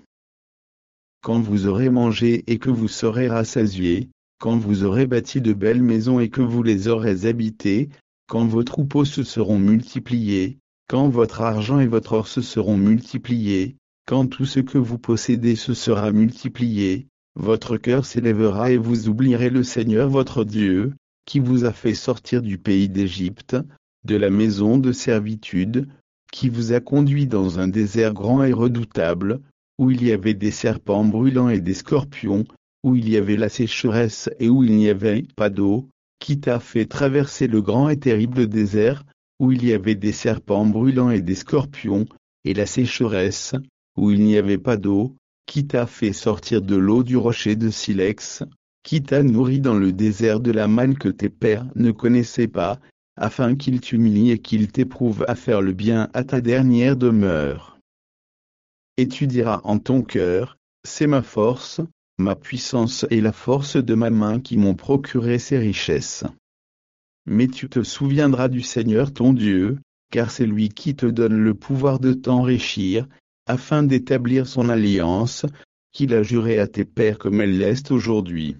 Quand vous aurez mangé et que vous serez rassasiés, quand vous aurez bâti de belles maisons et que vous les aurez habitées, quand vos troupeaux se seront multipliés, quand votre argent et votre or se seront multipliés, quand tout ce que vous possédez se sera multiplié, votre cœur s'élèvera et vous oublierez le Seigneur votre Dieu, qui vous a fait sortir du pays d'Égypte, de la maison de servitude, qui vous a conduit dans un désert grand et redoutable, où il y avait des serpents brûlants et des scorpions, où il y avait la sécheresse et où il n'y avait pas d'eau, qui t'a fait traverser le grand et terrible désert, où il y avait des serpents brûlants et des scorpions, et la sécheresse, où il n'y avait pas d'eau, qui t'a fait sortir de l'eau du rocher de silex, qui t'a nourri dans le désert de la manne que tes pères ne connaissaient pas, afin qu'il t'humilie et qu'il t'éprouve à faire le bien à ta dernière demeure. Et tu diras en ton cœur, c'est ma force, ma puissance et la force de ma main qui m'ont procuré ces richesses. Mais tu te souviendras du Seigneur ton Dieu, car c'est lui qui te donne le pouvoir de t'enrichir, afin d'établir son alliance, qu'il a juré à tes pères comme elle l'est aujourd'hui.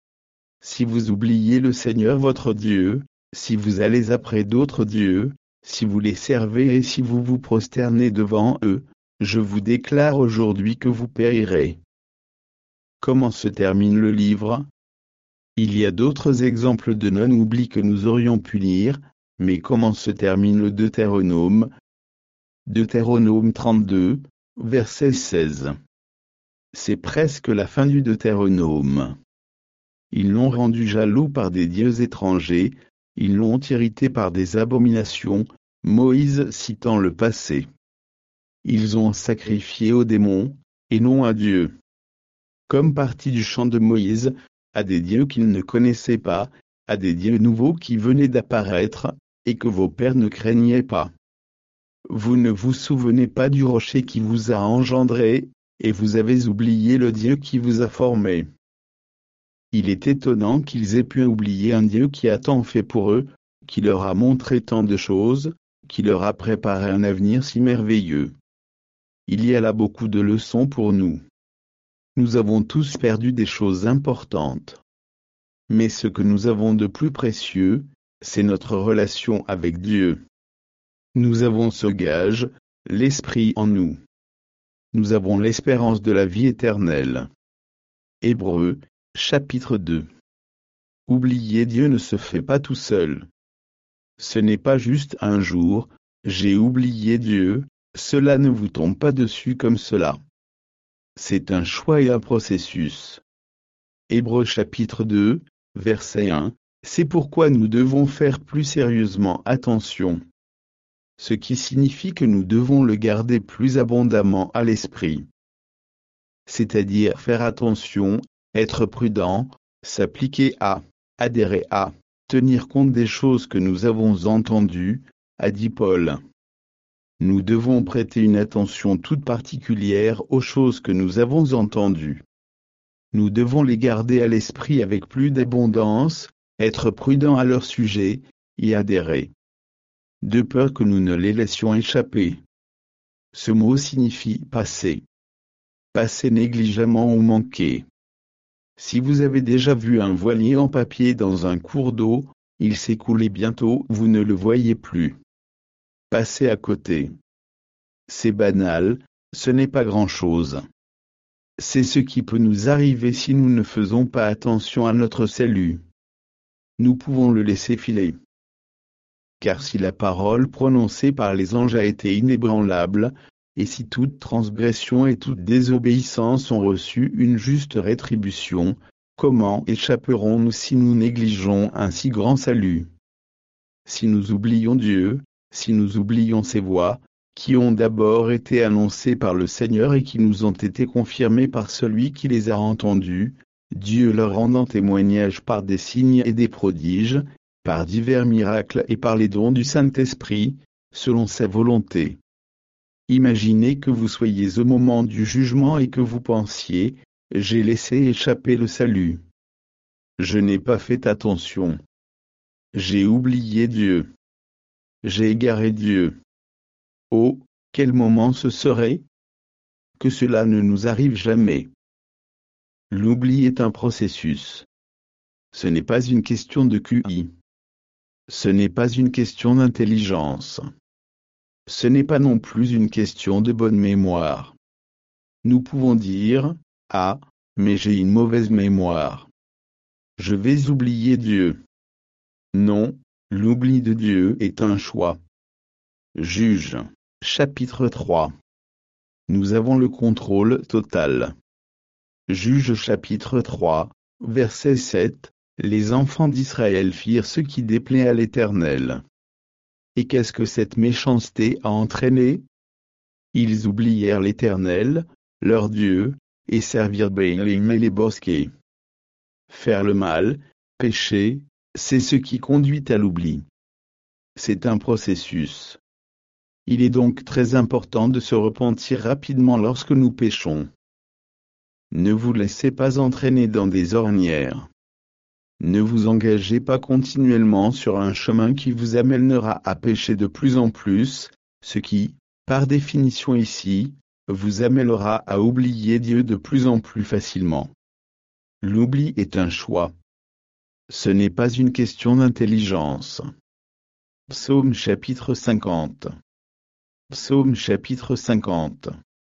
Si vous oubliez le Seigneur votre Dieu, si vous allez après d'autres dieux, si vous les servez et si vous vous prosternez devant eux, je vous déclare aujourd'hui que vous périrez. Comment se termine le livre? Il y a d'autres exemples de non-oubli que nous aurions pu lire, mais comment se termine le Deutéronome? Deutéronome trente-deux, verset seize. C'est presque la fin du Deutéronome. Ils l'ont rendu jaloux par des dieux étrangers, ils l'ont irrité par des abominations, Moïse citant le passé. Ils ont sacrifié aux démons, et non à Dieu. Comme partie du chant de Moïse, à des dieux qu'ils ne connaissaient pas, à des dieux nouveaux qui venaient d'apparaître, et que vos pères ne craignaient pas. Vous ne vous souvenez pas du rocher qui vous a engendré, et vous avez oublié le Dieu qui vous a formé. Il est étonnant qu'ils aient pu oublier un Dieu qui a tant fait pour eux, qui leur a montré tant de choses, qui leur a préparé un avenir si merveilleux. Il y a là beaucoup de leçons pour nous. Nous avons tous perdu des choses importantes. Mais ce que nous avons de plus précieux, c'est notre relation avec Dieu. Nous avons ce gage, l'Esprit en nous. Nous avons l'espérance de la vie éternelle. Hébreux, chapitre deux. Oublier Dieu ne se fait pas tout seul. Ce n'est pas juste un jour, j'ai oublié Dieu, cela ne vous tombe pas dessus comme cela. C'est un choix et un processus. Hébreux chapitre deux, verset un, c'est pourquoi nous devons faire plus sérieusement attention. Ce qui signifie que nous devons le garder plus abondamment à l'esprit. C'est-à-dire faire attention, être prudent, s'appliquer à, adhérer à, tenir compte des choses que nous avons entendues, a dit Paul. Nous devons prêter une attention toute particulière aux choses que nous avons entendues. Nous devons les garder à l'esprit avec plus d'abondance, être prudents à leur sujet, y adhérer. De peur que nous ne les laissions échapper. Ce mot signifie passer. Passer négligemment ou manquer. Si vous avez déjà vu un voilier en papier dans un cours d'eau, il s'écoule et bientôt vous ne le voyez plus. Passer à côté. C'est banal, ce n'est pas grand-chose. C'est ce qui peut nous arriver si nous ne faisons pas attention à notre salut. nous pouvons le laisser filer. Car si la parole prononcée par les anges a été inébranlable, et si toute transgression et toute désobéissance ont reçu une juste rétribution, comment échapperons-nous si nous négligeons un si grand salut? Si nous oublions Dieu, si nous oublions ses voies, qui ont d'abord été annoncées par le Seigneur et qui nous ont été confirmées par celui qui les a entendues, Dieu leur rendant témoignage par des signes et des prodiges, par divers miracles et par les dons du Saint-Esprit, selon sa volonté. Imaginez que vous soyez au moment du jugement et que vous pensiez, « J'ai laissé échapper le salut. Je n'ai pas fait attention. J'ai oublié Dieu. J'ai égaré Dieu. » Oh, quel moment ce serait? Que cela ne nous arrive jamais. L'oubli est un processus. Ce n'est pas une question de Q I. Ce n'est pas une question d'intelligence. Ce n'est pas non plus une question de bonne mémoire. Nous pouvons dire, « Ah, mais j'ai une mauvaise mémoire. Je vais oublier Dieu. » Non, l'oubli de Dieu est un choix. Juge, chapitre trois. Nous avons le contrôle total. Juge chapitre trois, verset sept. Les enfants d'Israël firent ce qui déplaît à l'Éternel. Et qu'est-ce que cette méchanceté a entraîné? Ils oublièrent l'Éternel, leur Dieu, et servirent Bélim et les bosquets. Faire le mal, pécher, c'est ce qui conduit à l'oubli. C'est un processus. Il est donc très important de se repentir rapidement lorsque nous péchons. Ne vous laissez pas entraîner dans des ornières. Ne vous engagez pas continuellement sur un chemin qui vous amènera à pécher de plus en plus, ce qui, par définition ici, vous amènera à oublier Dieu de plus en plus facilement. L'oubli est un choix. Ce n'est pas une question d'intelligence. Psaume chapitre cinquante. Psaume chapitre cinquante.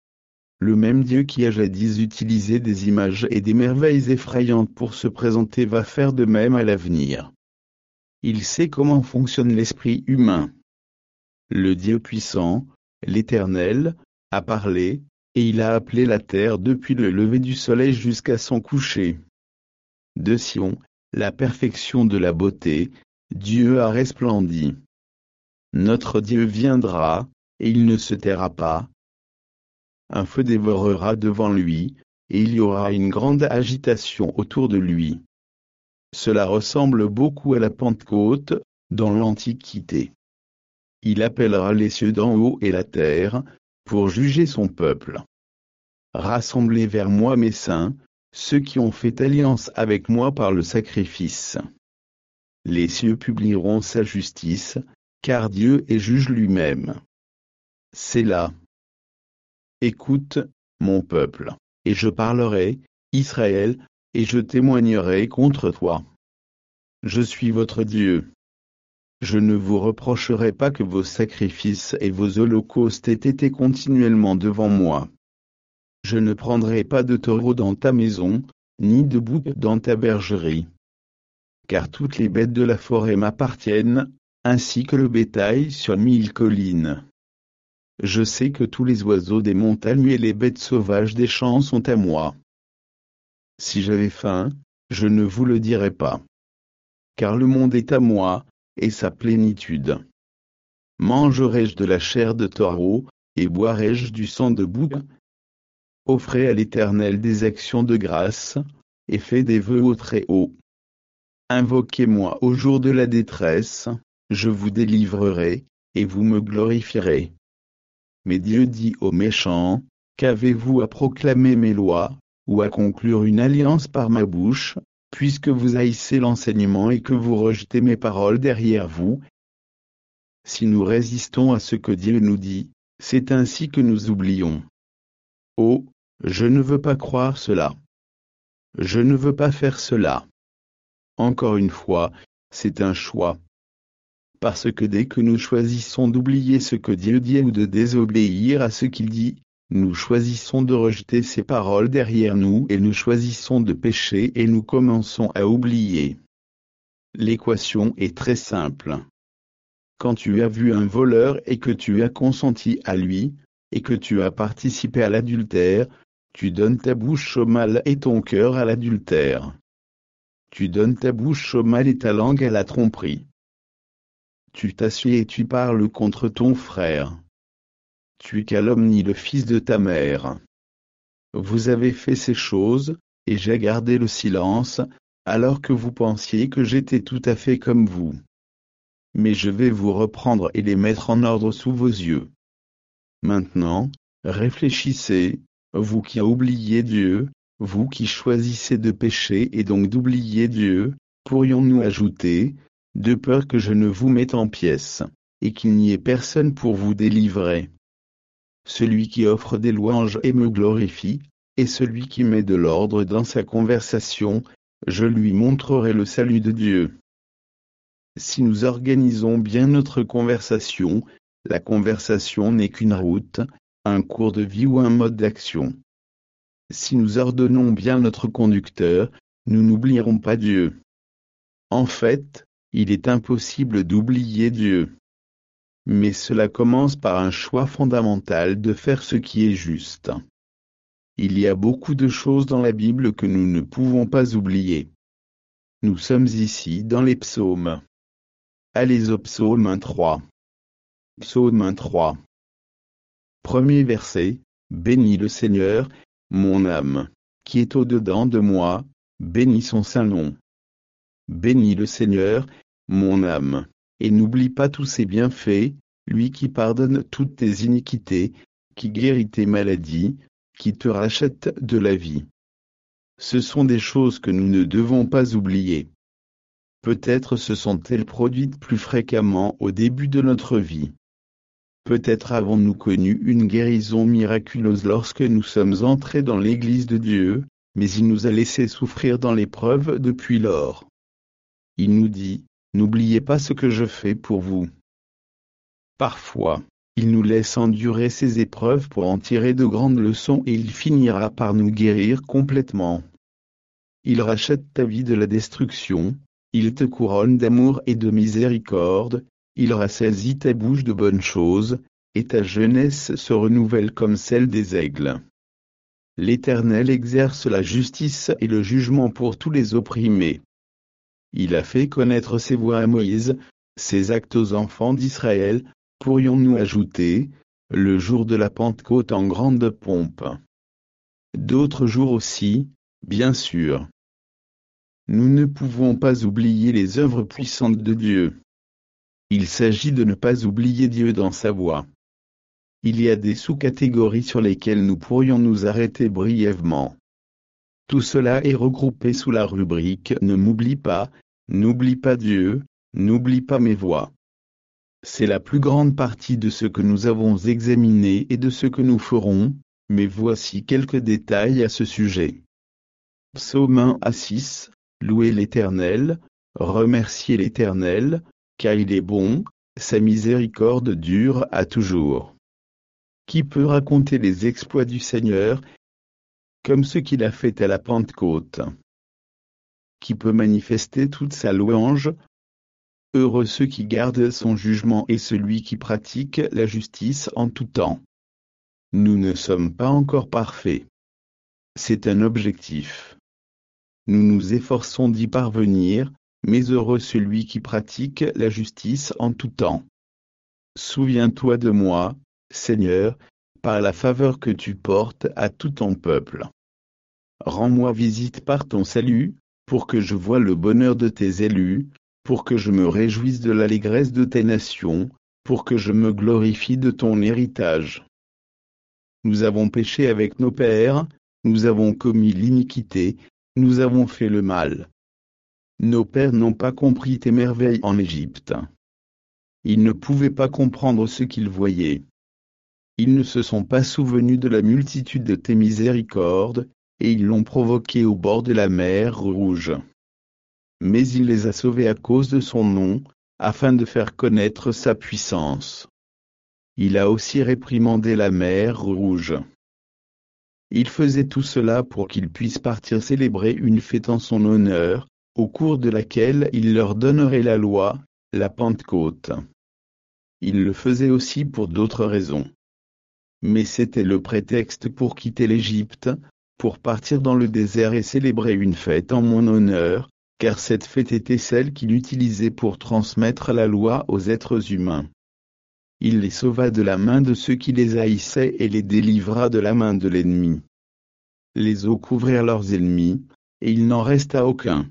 Le même Dieu qui a jadis utilisé des images et des merveilles effrayantes pour se présenter va faire de même à l'avenir. Il sait comment fonctionne l'esprit humain. Le Dieu puissant, l'Éternel, a parlé, et il a appelé la terre depuis le lever du soleil jusqu'à son coucher. De Sion, la perfection de la beauté, Dieu a resplendi. Notre Dieu viendra, et il ne se taira pas. Un feu dévorera devant lui, et il y aura une grande agitation autour de lui. Cela ressemble beaucoup à la Pentecôte, dans l'Antiquité. Il appellera les cieux d'en haut et la terre, pour juger son peuple. Rassemblez vers moi mes saints, ceux qui ont fait alliance avec moi par le sacrifice. Les cieux publieront sa justice, car Dieu est juge lui-même. C'est là. Écoute, mon peuple, et je parlerai, Israël, et je témoignerai contre toi. Je suis votre Dieu. Je ne vous reprocherai pas que vos sacrifices et vos holocaustes aient été continuellement devant moi. Je ne prendrai pas de taureau dans ta maison, ni de bouc dans ta bergerie. Car toutes les bêtes de la forêt m'appartiennent, ainsi que le bétail sur mille collines. Je sais que tous les oiseaux des montagnes et les bêtes sauvages des champs sont à moi. Si j'avais faim, je ne vous le dirais pas. Car le monde est à moi, et sa plénitude. Mangerai-je de la chair de taureau, et boirai-je du sang de bouc? Offrez à l'Éternel des actions de grâce, et faites des vœux au Très-Haut. Invoquez-moi au jour de la détresse, je vous délivrerai, et vous me glorifierez. Mais Dieu dit aux méchants, qu'avez-vous à proclamer mes lois, ou à conclure une alliance par ma bouche, puisque vous haïssez l'enseignement et que vous rejetez mes paroles derrière vous? Si nous résistons à ce que Dieu nous dit, c'est ainsi que nous oublions. Oh, je ne veux pas croire cela. Je ne veux pas faire cela. Encore une fois, c'est un choix. Parce que dès que nous choisissons d'oublier ce que Dieu dit ou de désobéir à ce qu'il dit, nous choisissons de rejeter ses paroles derrière nous et nous choisissons de pécher et nous commençons à oublier. L'équation est très simple. Quand tu as vu un voleur et que tu as consenti à lui, et que tu as participé à l'adultère, tu donnes ta bouche au mal et ton cœur à l'adultère. Tu donnes ta bouche au mal et ta langue à la tromperie. Tu t'assieds et tu parles contre ton frère. Tu calomnies le fils de ta mère. Vous avez fait ces choses, et j'ai gardé le silence, alors que vous pensiez que j'étais tout à fait comme vous. Mais je vais vous reprendre et les mettre en ordre sous vos yeux. Maintenant, réfléchissez, vous qui oubliez Dieu, vous qui choisissez de pécher et donc d'oublier Dieu, pourrions-nous ajouter, de peur que je ne vous mette en pièces, et qu'il n'y ait personne pour vous délivrer. Celui qui offre des louanges et me glorifie, et celui qui met de l'ordre dans sa conversation, je lui montrerai le salut de Dieu. Si nous organisons bien notre conversation, la conversation n'est qu'une route, un cours de vie ou un mode d'action. Si nous ordonnons bien notre conducteur, nous n'oublierons pas Dieu. En fait, il est impossible d'oublier Dieu. Mais cela commence par un choix fondamental de faire ce qui est juste. Il y a beaucoup de choses dans la Bible que nous ne pouvons pas oublier. Nous sommes ici dans les psaumes. Allez au psaume trois. Psaume trois. Premier verset, bénis le Seigneur, mon âme, qui est au-dedans de moi, bénis son saint nom. Bénis le Seigneur, mon âme, et n'oublie pas tous ses bienfaits, lui qui pardonne toutes tes iniquités, qui guérit tes maladies, qui te rachète de la vie. Ce sont des choses que nous ne devons pas oublier. Peut-être se sont-elles produites plus fréquemment au début de notre vie. Peut-être avons-nous connu une guérison miraculeuse lorsque nous sommes entrés dans l'Église de Dieu, mais il nous a laissé souffrir dans l'épreuve depuis lors. Il nous dit, n'oubliez pas ce que je fais pour vous. Parfois, il nous laisse endurer ces épreuves pour en tirer de grandes leçons et il finira par nous guérir complètement. Il rachète ta vie de la destruction, il te couronne d'amour et de miséricorde, il rassasie ta bouche de bonnes choses, et ta jeunesse se renouvelle comme celle des aigles. L'Éternel exerce la justice et le jugement pour tous les opprimés. Il a fait connaître ses voies à Moïse, ses actes aux enfants d'Israël, pourrions-nous ajouter, le jour de la Pentecôte en grande pompe. D'autres jours aussi, bien sûr. Nous ne pouvons pas oublier les œuvres puissantes de Dieu. Il s'agit de ne pas oublier Dieu dans sa voie. Il y a des sous-catégories sur lesquelles nous pourrions nous arrêter brièvement. Tout cela est regroupé sous la rubrique « Ne m'oublie pas », « N'oublie pas Dieu », « N'oublie pas mes voies ». C'est la plus grande partie de ce que nous avons examiné et de ce que nous ferons, mais voici quelques détails à ce sujet. Psaume un à six, louez l'Éternel, remerciez l'Éternel, car il est bon, sa miséricorde dure à toujours. Qui peut raconter les exploits du Seigneur, comme ce qu'il a fait à la Pentecôte? Qui peut manifester toute sa louange? Heureux ceux qui gardent son jugement et celui qui pratique la justice en tout temps. Nous ne sommes pas encore parfaits. C'est un objectif. Nous nous efforçons d'y parvenir, mais heureux celui qui pratique la justice en tout temps. Souviens-toi de moi, Seigneur, par la faveur que tu portes à tout ton peuple. Rends-moi visite par ton salut, pour que je voie le bonheur de tes élus, pour que je me réjouisse de l'allégresse de tes nations, pour que je me glorifie de ton héritage. Nous avons péché avec nos pères, nous avons commis l'iniquité, nous avons fait le mal. Nos pères n'ont pas compris tes merveilles en Égypte. Ils ne pouvaient pas comprendre ce qu'ils voyaient. Ils ne se sont pas souvenus de la multitude de tes miséricordes, et ils l'ont provoqué au bord de la mer Rouge. Mais il les a sauvés à cause de son nom, afin de faire connaître sa puissance. Il a aussi réprimandé la mer Rouge. Il faisait tout cela pour qu'ils puissent partir célébrer une fête en son honneur, au cours de laquelle il leur donnerait la loi, la Pentecôte. Il le faisait aussi pour d'autres raisons. Mais c'était le prétexte pour quitter l'Égypte, pour partir dans le désert et célébrer une fête en mon honneur, car cette fête était celle qu'il utilisait pour transmettre la loi aux êtres humains. Il les sauva de la main de ceux qui les haïssaient et les délivra de la main de l'ennemi. Les eaux couvrirent leurs ennemis, et il n'en resta aucun.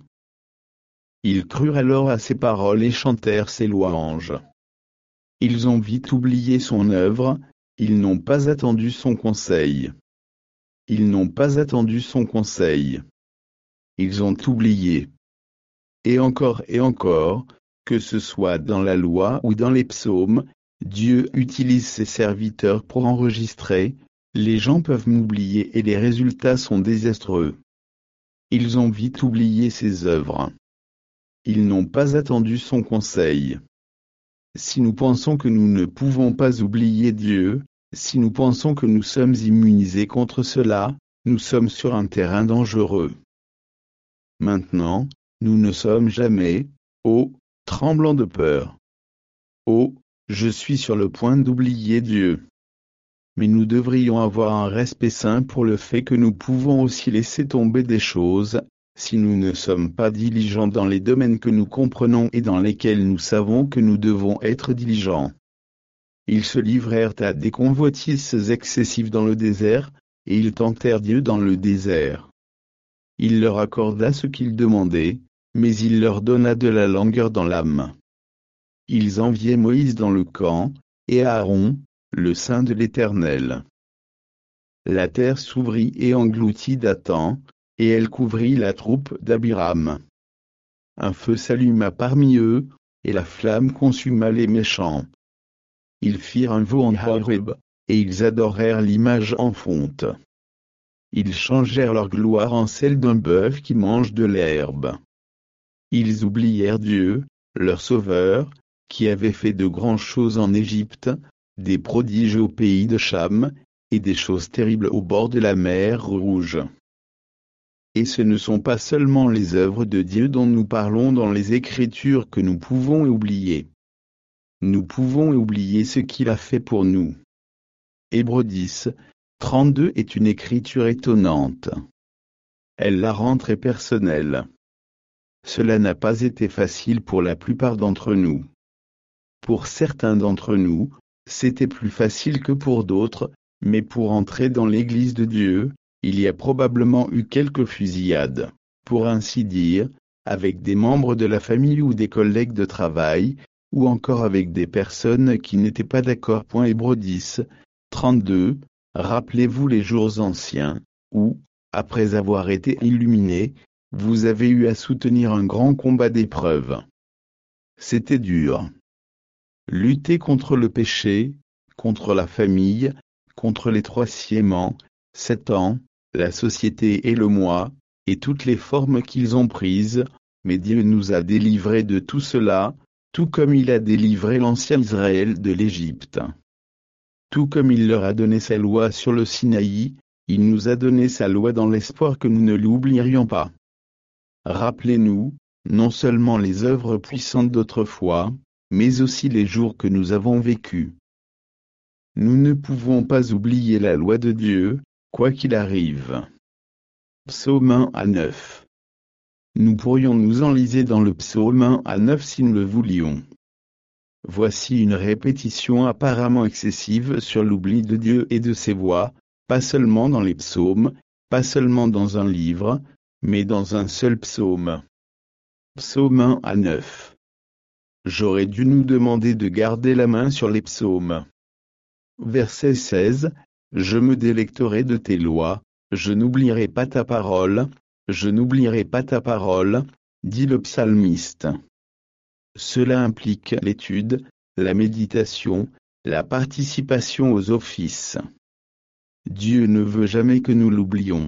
Ils crurent alors à ses paroles et chantèrent ses louanges. Ils ont vite oublié son œuvre, ils n'ont pas attendu son conseil. Ils n'ont pas attendu son conseil. Ils ont oublié. Et encore et encore, que ce soit dans la loi ou dans les psaumes, Dieu utilise ses serviteurs pour enregistrer, les gens peuvent m'oublier et les résultats sont désastreux. Ils ont vite oublié ses œuvres. Ils n'ont pas attendu son conseil. Si nous pensons que nous ne pouvons pas oublier Dieu, si nous pensons que nous sommes immunisés contre cela, nous sommes sur un terrain dangereux. Maintenant, nous ne sommes jamais, oh, tremblant de peur. Oh, je suis sur le point d'oublier Dieu. Mais nous devrions avoir un respect saint pour le fait que nous pouvons aussi laisser tomber des choses, si nous ne sommes pas diligents dans les domaines que nous comprenons et dans lesquels nous savons que nous devons être diligents. Ils se livrèrent à des convoitises excessives dans le désert, et ils tentèrent Dieu dans le désert. Il leur accorda ce qu'ils demandaient, mais il leur donna de la langueur dans l'âme. Ils enviaient Moïse dans le camp, et Aaron, le saint de l'Éternel. La terre s'ouvrit et engloutit Dathan, et elle couvrit la troupe d'Abiram. Un feu s'alluma parmi eux, et la flamme consuma les méchants. Ils firent un veau en Horeb, et ils adorèrent l'image en fonte. Ils changèrent leur gloire en celle d'un bœuf qui mange de l'herbe. Ils oublièrent Dieu, leur Sauveur, qui avait fait de grandes choses en Égypte, des prodiges au pays de Cham, et des choses terribles au bord de la mer Rouge. Et ce ne sont pas seulement les œuvres de Dieu dont nous parlons dans les Écritures que nous pouvons oublier. Nous pouvons oublier ce qu'il a fait pour nous. Hébreux dix, trente-deux est une écriture étonnante. Elle la rend très personnelle. Cela n'a pas été facile pour la plupart d'entre nous. Pour certains d'entre nous, c'était plus facile que pour d'autres, mais pour entrer dans l'Église de Dieu, il y a probablement eu quelques fusillades, pour ainsi dire, avec des membres de la famille ou des collègues de travail, ou encore avec des personnes qui n'étaient pas d'accord. Hébreux dix, trente-deux, rappelez-vous les jours anciens, où, après avoir été illuminés, vous avez eu à soutenir un grand combat d'épreuves. C'était dur. Lutter contre le péché, contre la famille, contre les trois sciements, Satan, la société et le moi, et toutes les formes qu'ils ont prises, mais Dieu nous a délivrés de tout cela, tout comme il a délivré l'ancien Israël de l'Égypte. Tout comme il leur a donné sa loi sur le Sinaï, il nous a donné sa loi dans l'espoir que nous ne l'oublierions pas. Rappelez-nous, non seulement les œuvres puissantes d'autrefois, mais aussi les jours que nous avons vécus. Nous ne pouvons pas oublier la loi de Dieu, quoi qu'il arrive. Psaume un à neuf. Nous pourrions nous enliser dans le psaume un à neuf si nous le voulions. Voici une répétition apparemment excessive sur l'oubli de Dieu et de ses voix, pas seulement dans les psaumes, pas seulement dans un livre, mais dans un seul psaume. Psaume un à neuf. J'aurais dû nous demander de garder la main sur les psaumes. Verset seize. Je me délecterai de tes lois, je n'oublierai pas ta parole, je n'oublierai pas ta parole, dit le psalmiste. Cela implique l'étude, la méditation, la participation aux offices. Dieu ne veut jamais que nous l'oublions.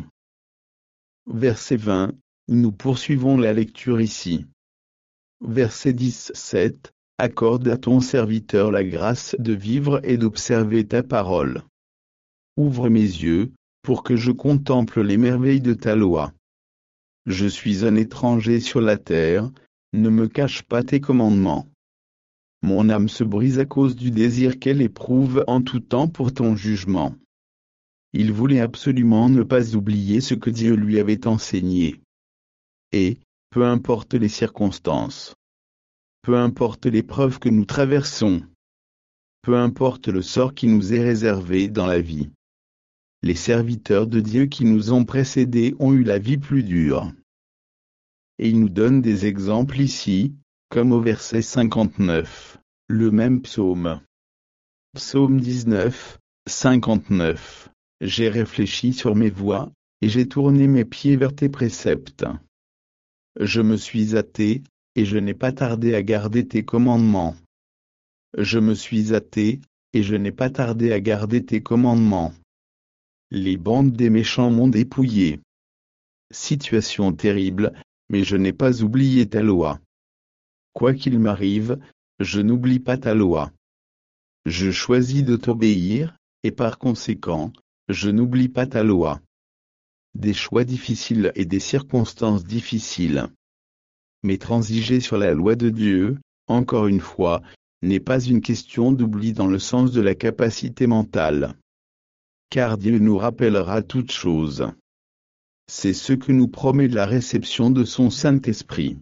Verset vingt. Nous poursuivons la lecture ici. Verset dix-sept. Accorde à ton serviteur la grâce de vivre et d'observer ta parole. Ouvre mes yeux, pour que je contemple les merveilles de ta loi. je suis un étranger sur la terre, ne me cache pas tes commandements. Mon âme se brise à cause du désir qu'elle éprouve en tout temps pour ton jugement. Il voulait absolument ne pas oublier ce que Dieu lui avait enseigné. Et, peu importe les circonstances, peu importe l'épreuve que nous traversons, peu importe le sort qui nous est réservé dans la vie, les serviteurs de Dieu qui nous ont précédés ont eu la vie plus dure. Et il nous donne des exemples ici, comme au verset cinquante-neuf, le même psaume. Psaume dix-neuf, cinquante-neuf. J'ai réfléchi sur mes voies, et j'ai tourné mes pieds vers tes préceptes. Je me suis hâté, et je n'ai pas tardé à garder tes commandements. Je me suis hâté, et je n'ai pas tardé à garder tes commandements. Les bandes des méchants m'ont dépouillé. Situation terrible, mais je n'ai pas oublié ta loi. Quoi qu'il m'arrive, je n'oublie pas ta loi. Je choisis de t'obéir, et par conséquent, je n'oublie pas ta loi. Des choix difficiles et des circonstances difficiles. Mais transiger sur la loi de Dieu, encore une fois, n'est pas une question d'oubli dans le sens de la capacité mentale. Car Dieu nous rappellera toutes choses. C'est ce que nous promet la réception de son Saint-Esprit.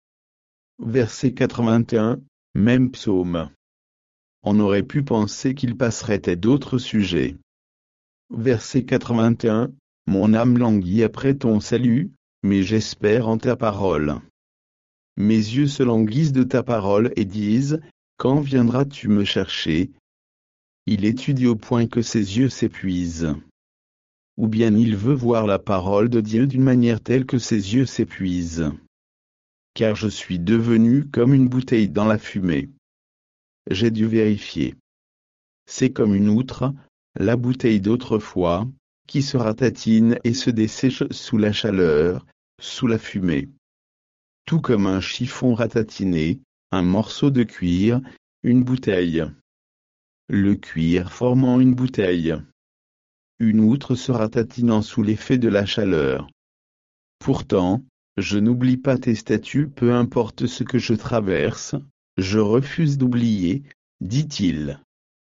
Verset quatre-vingt-un, même psaume. On aurait pu penser qu'il passerait à d'autres sujets. Verset quatre-vingt-un, mon âme languit après ton salut, mais j'espère en ta parole. Mes yeux se languissent de ta parole et disent, quand viendras-tu me chercher? Il étudie au point que ses yeux s'épuisent. Ou bien il veut voir la parole de Dieu d'une manière telle que ses yeux s'épuisent. Car je suis devenu comme une bouteille dans la fumée. J'ai dû vérifier. C'est comme une outre, la bouteille d'autrefois, qui se ratatine et se dessèche sous la chaleur, sous la fumée. Tout comme un chiffon ratatiné, un morceau de cuir, une bouteille. Le cuir formant une bouteille. Une outre se ratatinant sous l'effet de la chaleur. Pourtant, je n'oublie pas tes statuts peu importe ce que je traverse, je refuse d'oublier, dit-il.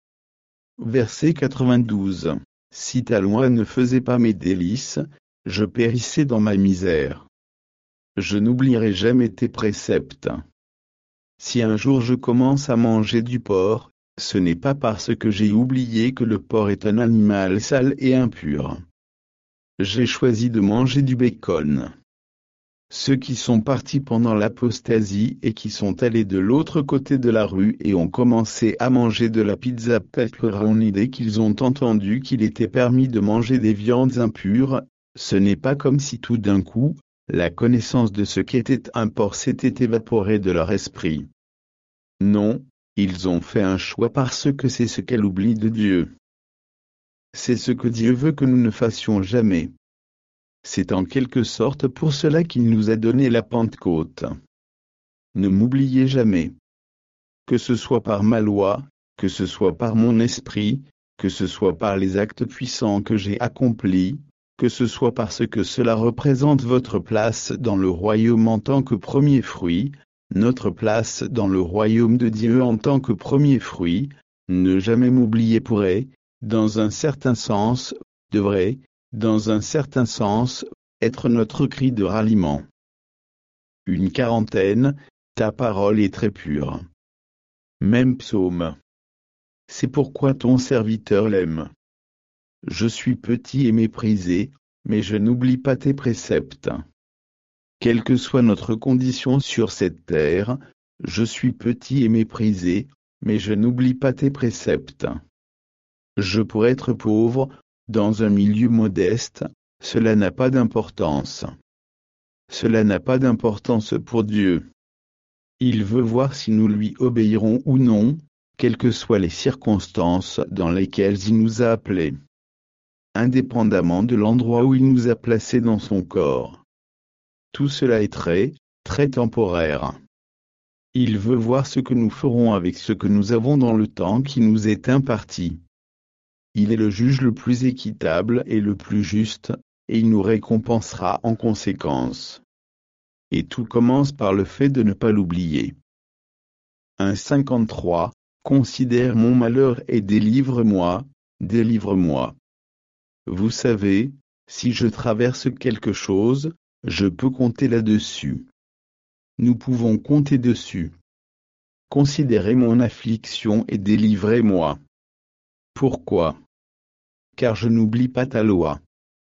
Verset quatre-vingt-douze. Si ta loi ne faisait pas mes délices, je périssais dans ma misère. Je n'oublierai jamais tes préceptes. Si un jour je commence à manger du porc, ce n'est pas parce que j'ai oublié que le porc est un animal sale et impur. J'ai choisi de manger du bacon. Ceux qui sont partis pendant l'apostasie et qui sont allés de l'autre côté de la rue et ont commencé à manger de la pizza pepperoni dès qu'ils ont entendu qu'il était permis de manger des viandes impures, ce n'est pas comme si tout d'un coup, la connaissance de ce qu'était un porc s'était évaporée de leur esprit. Non, ils ont fait un choix parce que c'est ce qu'elle oublie de Dieu. C'est ce que Dieu veut que nous ne fassions jamais. C'est en quelque sorte pour cela qu'il nous a donné la Pentecôte. Ne m'oubliez jamais. Que ce soit par ma loi, que ce soit par mon esprit, que ce soit par les actes puissants que j'ai accomplis, que ce soit parce que cela représente votre place dans le royaume en tant que premier fruit, notre place dans le royaume de Dieu en tant que premier fruit, ne jamais m'oublier pourrait, dans un certain sens, devrait, dans un certain sens, être notre cri de ralliement. Une quarantaine, ta parole est très pure. Même psaume. C'est pourquoi ton serviteur l'aime. Je suis petit et méprisé, mais je n'oublie pas tes préceptes. Quelle que soit notre condition sur cette terre, je suis petit et méprisé, mais je n'oublie pas tes préceptes. Je pourrais être pauvre, dans un milieu modeste, cela n'a pas d'importance. Cela n'a pas d'importance pour Dieu. Il veut voir si nous lui obéirons ou non, quelles que soient les circonstances dans lesquelles il nous a appelés. Indépendamment de l'endroit où il nous a placés dans son corps. Tout cela est très, très temporaire. Il veut voir ce que nous ferons avec ce que nous avons dans le temps qui nous est imparti. Il est le juge le plus équitable et le plus juste, et il nous récompensera en conséquence. et tout commence par le fait de ne pas l'oublier. un cinquante-trois. Considère mon malheur et délivre-moi, délivre-moi. Vous savez, si je traverse quelque chose, je peux compter là-dessus. Nous pouvons compter dessus. Considérez mon affliction et délivrez-moi. Pourquoi? Car je n'oublie pas ta loi.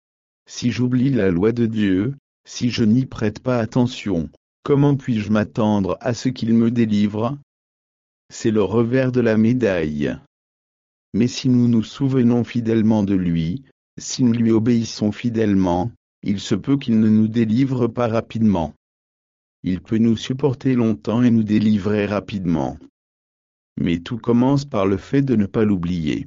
Si j'oublie la loi de Dieu, si je n'y prête pas attention, comment puis-je m'attendre à ce qu'il me délivre? C'est le revers de la médaille. Mais si nous nous souvenons fidèlement de lui, si nous lui obéissons fidèlement, il se peut qu'il ne nous délivre pas rapidement. Il peut nous supporter longtemps et nous délivrer rapidement. Mais tout commence par le fait de ne pas l'oublier.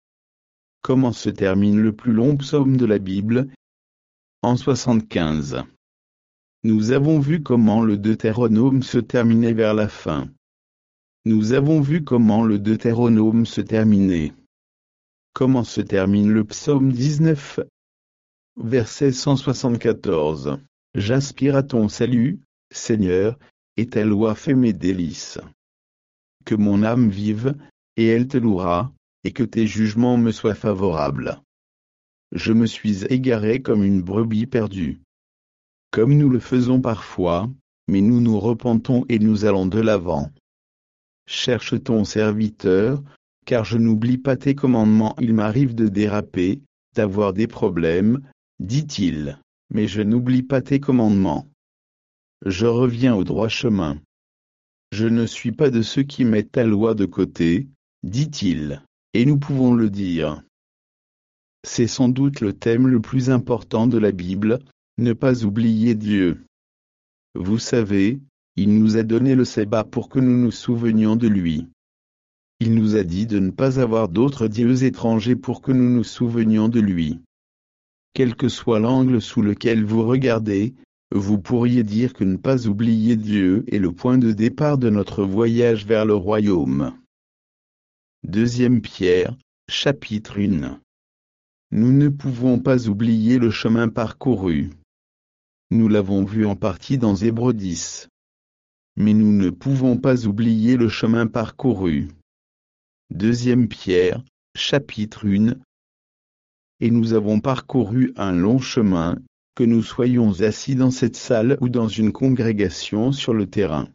Comment se termine le plus long psaume de la Bible? En soixante-quinze. Nous avons vu comment le Deutéronome se terminait vers la fin. Nous avons vu comment le Deutéronome se terminait. Comment se termine le psaume dix-neuf? Verset cent soixante-quatorze. J'aspire à ton salut, Seigneur, et ta loi fait mes délices. Que mon âme vive, et elle te louera, et que tes jugements me soient favorables. Je me suis égaré comme une brebis perdue. Comme nous le faisons parfois, mais nous nous repentons et nous allons de l'avant. Cherche ton serviteur, car je n'oublie pas tes commandements. Il m'arrive de déraper, d'avoir des problèmes, dit-il, mais je n'oublie pas tes commandements. Je reviens au droit chemin. Je ne suis pas de ceux qui mettent ta loi de côté, dit-il, et nous pouvons le dire. C'est sans doute le thème le plus important de la Bible, ne pas oublier Dieu. Vous savez, il nous a donné le sabbat pour que nous nous souvenions de lui. Il nous a dit de ne pas avoir d'autres dieux étrangers pour que nous nous souvenions de lui. Quel que soit l'angle sous lequel vous regardez, vous pourriez dire que ne pas oublier Dieu est le point de départ de notre voyage vers le royaume. Deuxième Pierre, chapitre un. Nous ne pouvons pas oublier le chemin parcouru. Nous l'avons vu en partie dans Hébreux dix. Mais nous ne pouvons pas oublier le chemin parcouru. Deuxième Pierre, chapitre un. Et nous avons parcouru un long chemin, que nous soyons assis dans cette salle ou dans une congrégation sur le terrain.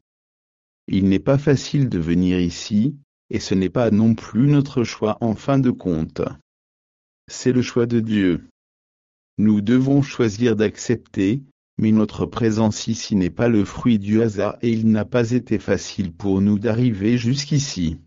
Il n'est pas facile de venir ici, et ce n'est pas non plus notre choix en fin de compte. C'est le choix de Dieu. Nous devons choisir d'accepter, mais notre présence ici n'est pas le fruit du hasard et il n'a pas été facile pour nous d'arriver jusqu'ici.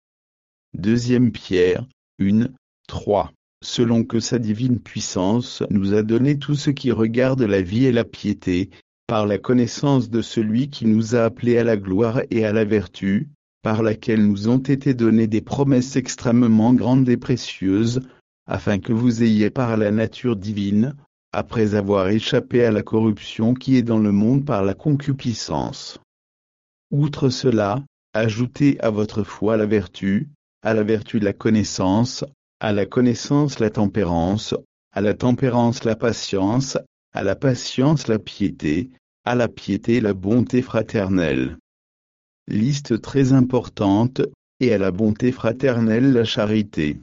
Deuxième Pierre, un, trois. Selon que sa divine puissance nous a donné tout ce qui regarde la vie et la piété, par la connaissance de celui qui nous a appelés à la gloire et à la vertu, par laquelle nous ont été données des promesses extrêmement grandes et précieuses, afin que vous ayez par la nature divine, après avoir échappé à la corruption qui est dans le monde par la concupiscence. Outre cela, ajoutez à votre foi la vertu, à la vertu la connaissance, à la connaissance la tempérance, à la tempérance la patience, à la patience la piété, à la piété la bonté fraternelle. Liste très importante, et à la bonté fraternelle la charité.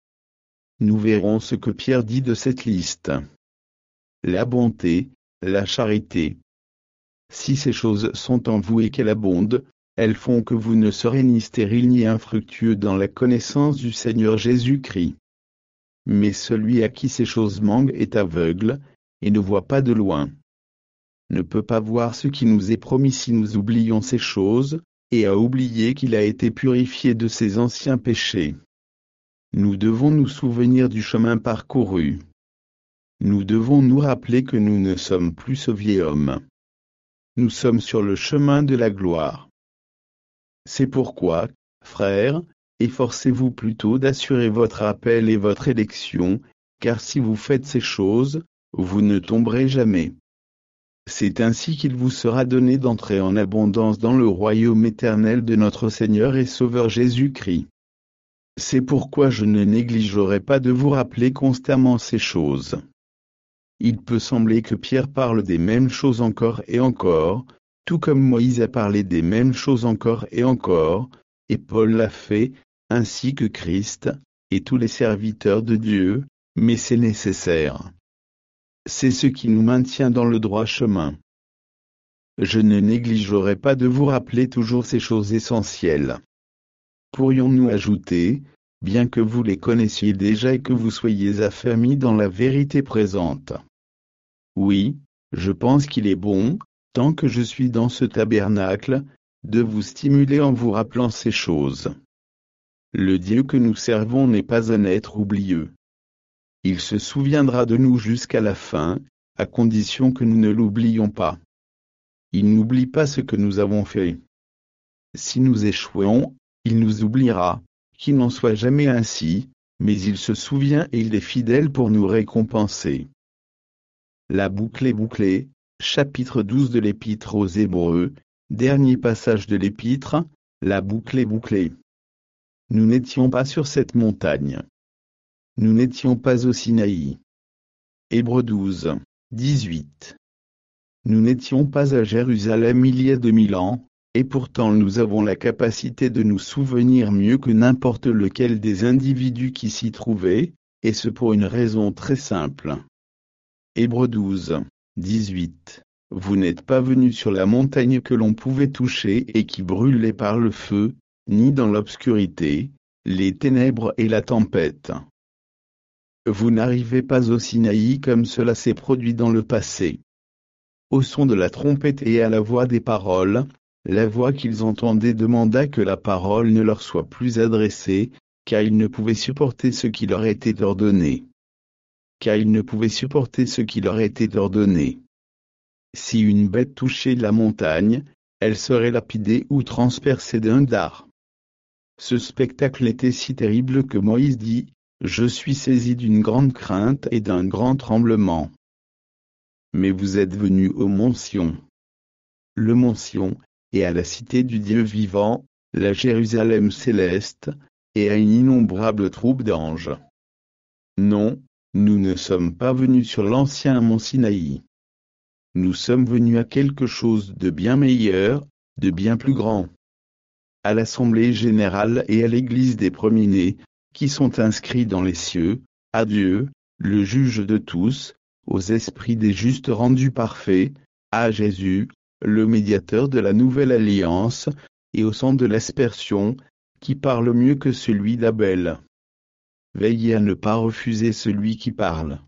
Nous verrons ce que Pierre dit de cette liste. La bonté, la charité. Si ces choses sont en vous et qu'elles abondent, elles font que vous ne serez ni stérile ni infructueux dans la connaissance du Seigneur Jésus-Christ. Mais celui à qui ces choses manquent est aveugle, et ne voit pas de loin. Ne peut pas voir ce qui nous est promis si nous oublions ces choses, et a oublié qu'il a été purifié de ses anciens péchés. Nous devons nous souvenir du chemin parcouru. Nous devons nous rappeler que nous ne sommes plus ce vieil homme. Nous sommes sur le chemin de la gloire. C'est pourquoi, frères, efforcez-vous plutôt d'assurer votre appel et votre élection, car si vous faites ces choses, vous ne tomberez jamais. C'est ainsi qu'il vous sera donné d'entrer en abondance dans le royaume éternel de notre Seigneur et Sauveur Jésus-Christ. C'est pourquoi je ne négligerai pas de vous rappeler constamment ces choses. il peut sembler que Pierre parle des mêmes choses encore et encore, tout comme Moïse a parlé des mêmes choses encore et encore, et Paul l'a fait, ainsi que Christ, et tous les serviteurs de Dieu, mais c'est nécessaire. C'est ce qui nous maintient dans le droit chemin. Je ne négligerai pas de vous rappeler toujours ces choses essentielles. Pourrions-nous ajouter, bien que vous les connaissiez déjà et que vous soyez affermis dans la vérité présente. Oui, je pense qu'il est bon, tant que je suis dans ce tabernacle, de vous stimuler en vous rappelant ces choses. Le Dieu que nous servons n'est pas un être oublieux. Il se souviendra de nous jusqu'à la fin, à condition que nous ne l'oublions pas. Il n'oublie pas ce que nous avons fait. Si nous échouons, il nous oubliera, qu'il n'en soit jamais ainsi, mais il se souvient et il est fidèle pour nous récompenser. La boucle est bouclée, chapitre douze de l'Épître aux Hébreux, dernier passage de l'Épître, la boucle est bouclée. Nous n'étions pas sur cette montagne. Nous n'étions pas au Sinaï. Hébreux douze, dix-huit. Nous n'étions pas à Jérusalem il y a deux mille ans, et pourtant nous avons la capacité de nous souvenir mieux que n'importe lequel des individus qui s'y trouvaient, et ce pour une raison très simple. Hébreux douze, dix-huit. Vous n'êtes pas venus sur la montagne que l'on pouvait toucher et qui brûlait par le feu, ni dans l'obscurité, les ténèbres et la tempête. Vous n'arrivez pas au Sinaï comme cela s'est produit dans le passé. Au son de la trompette et à la voix des paroles, la voix qu'ils entendaient demanda que la parole ne leur soit plus adressée, car ils ne pouvaient supporter ce qui leur était ordonné. Car ils ne pouvaient supporter ce qui leur était ordonné. Si une bête touchait la montagne, elle serait lapidée ou transpercée d'un dard. Ce spectacle était si terrible que Moïse dit, « Je suis saisi d'une grande crainte et d'un grand tremblement. » Mais vous êtes venus au mont Sion. Le mont Sion, et à la cité du Dieu vivant, la Jérusalem céleste, et à une innombrable troupe d'anges. Non, nous ne sommes pas venus sur l'ancien mont Sinaï. Nous sommes venus à quelque chose de bien meilleur, de bien plus grand. À l'Assemblée générale et à l'Église des premiers-nés, qui sont inscrits dans les cieux, à Dieu, le juge de tous, aux esprits des justes rendus parfaits, à Jésus, le médiateur de la nouvelle alliance, et au sang de l'aspersion, qui parle mieux que celui d'Abel. Veillez à ne pas refuser celui qui parle.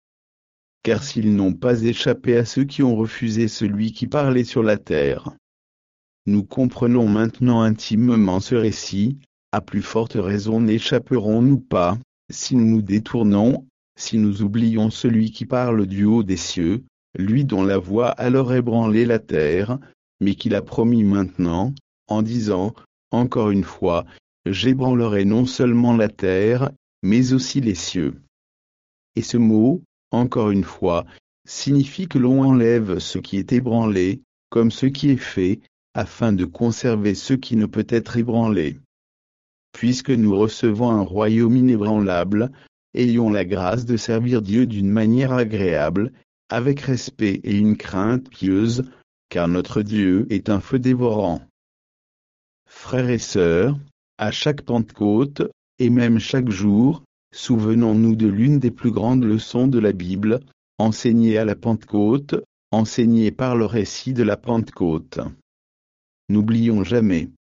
Car s'ils n'ont pas échappé à ceux qui ont refusé celui qui parlait sur la terre. Nous comprenons maintenant intimement ce récit, à plus forte raison n'échapperons-nous pas, si nous nous détournons, si nous oublions celui qui parle du haut des cieux, lui dont la voix alors ébranlait la terre, mais qu'il a promis maintenant, en disant, encore une fois, j'ébranlerai non seulement la terre, mais aussi les cieux. Et ce mot, encore une fois, signifie que l'on enlève ce qui est ébranlé, comme ce qui est fait, afin de conserver ce qui ne peut être ébranlé. Puisque nous recevons un royaume inébranlable, ayons la grâce de servir Dieu d'une manière agréable, avec respect et une crainte pieuse, car notre Dieu est un feu dévorant. Frères et sœurs, à chaque Pentecôte, et même chaque jour, souvenons-nous de l'une des plus grandes leçons de la Bible, enseignée à la Pentecôte, enseignée par le récit de la Pentecôte. N'oublions jamais,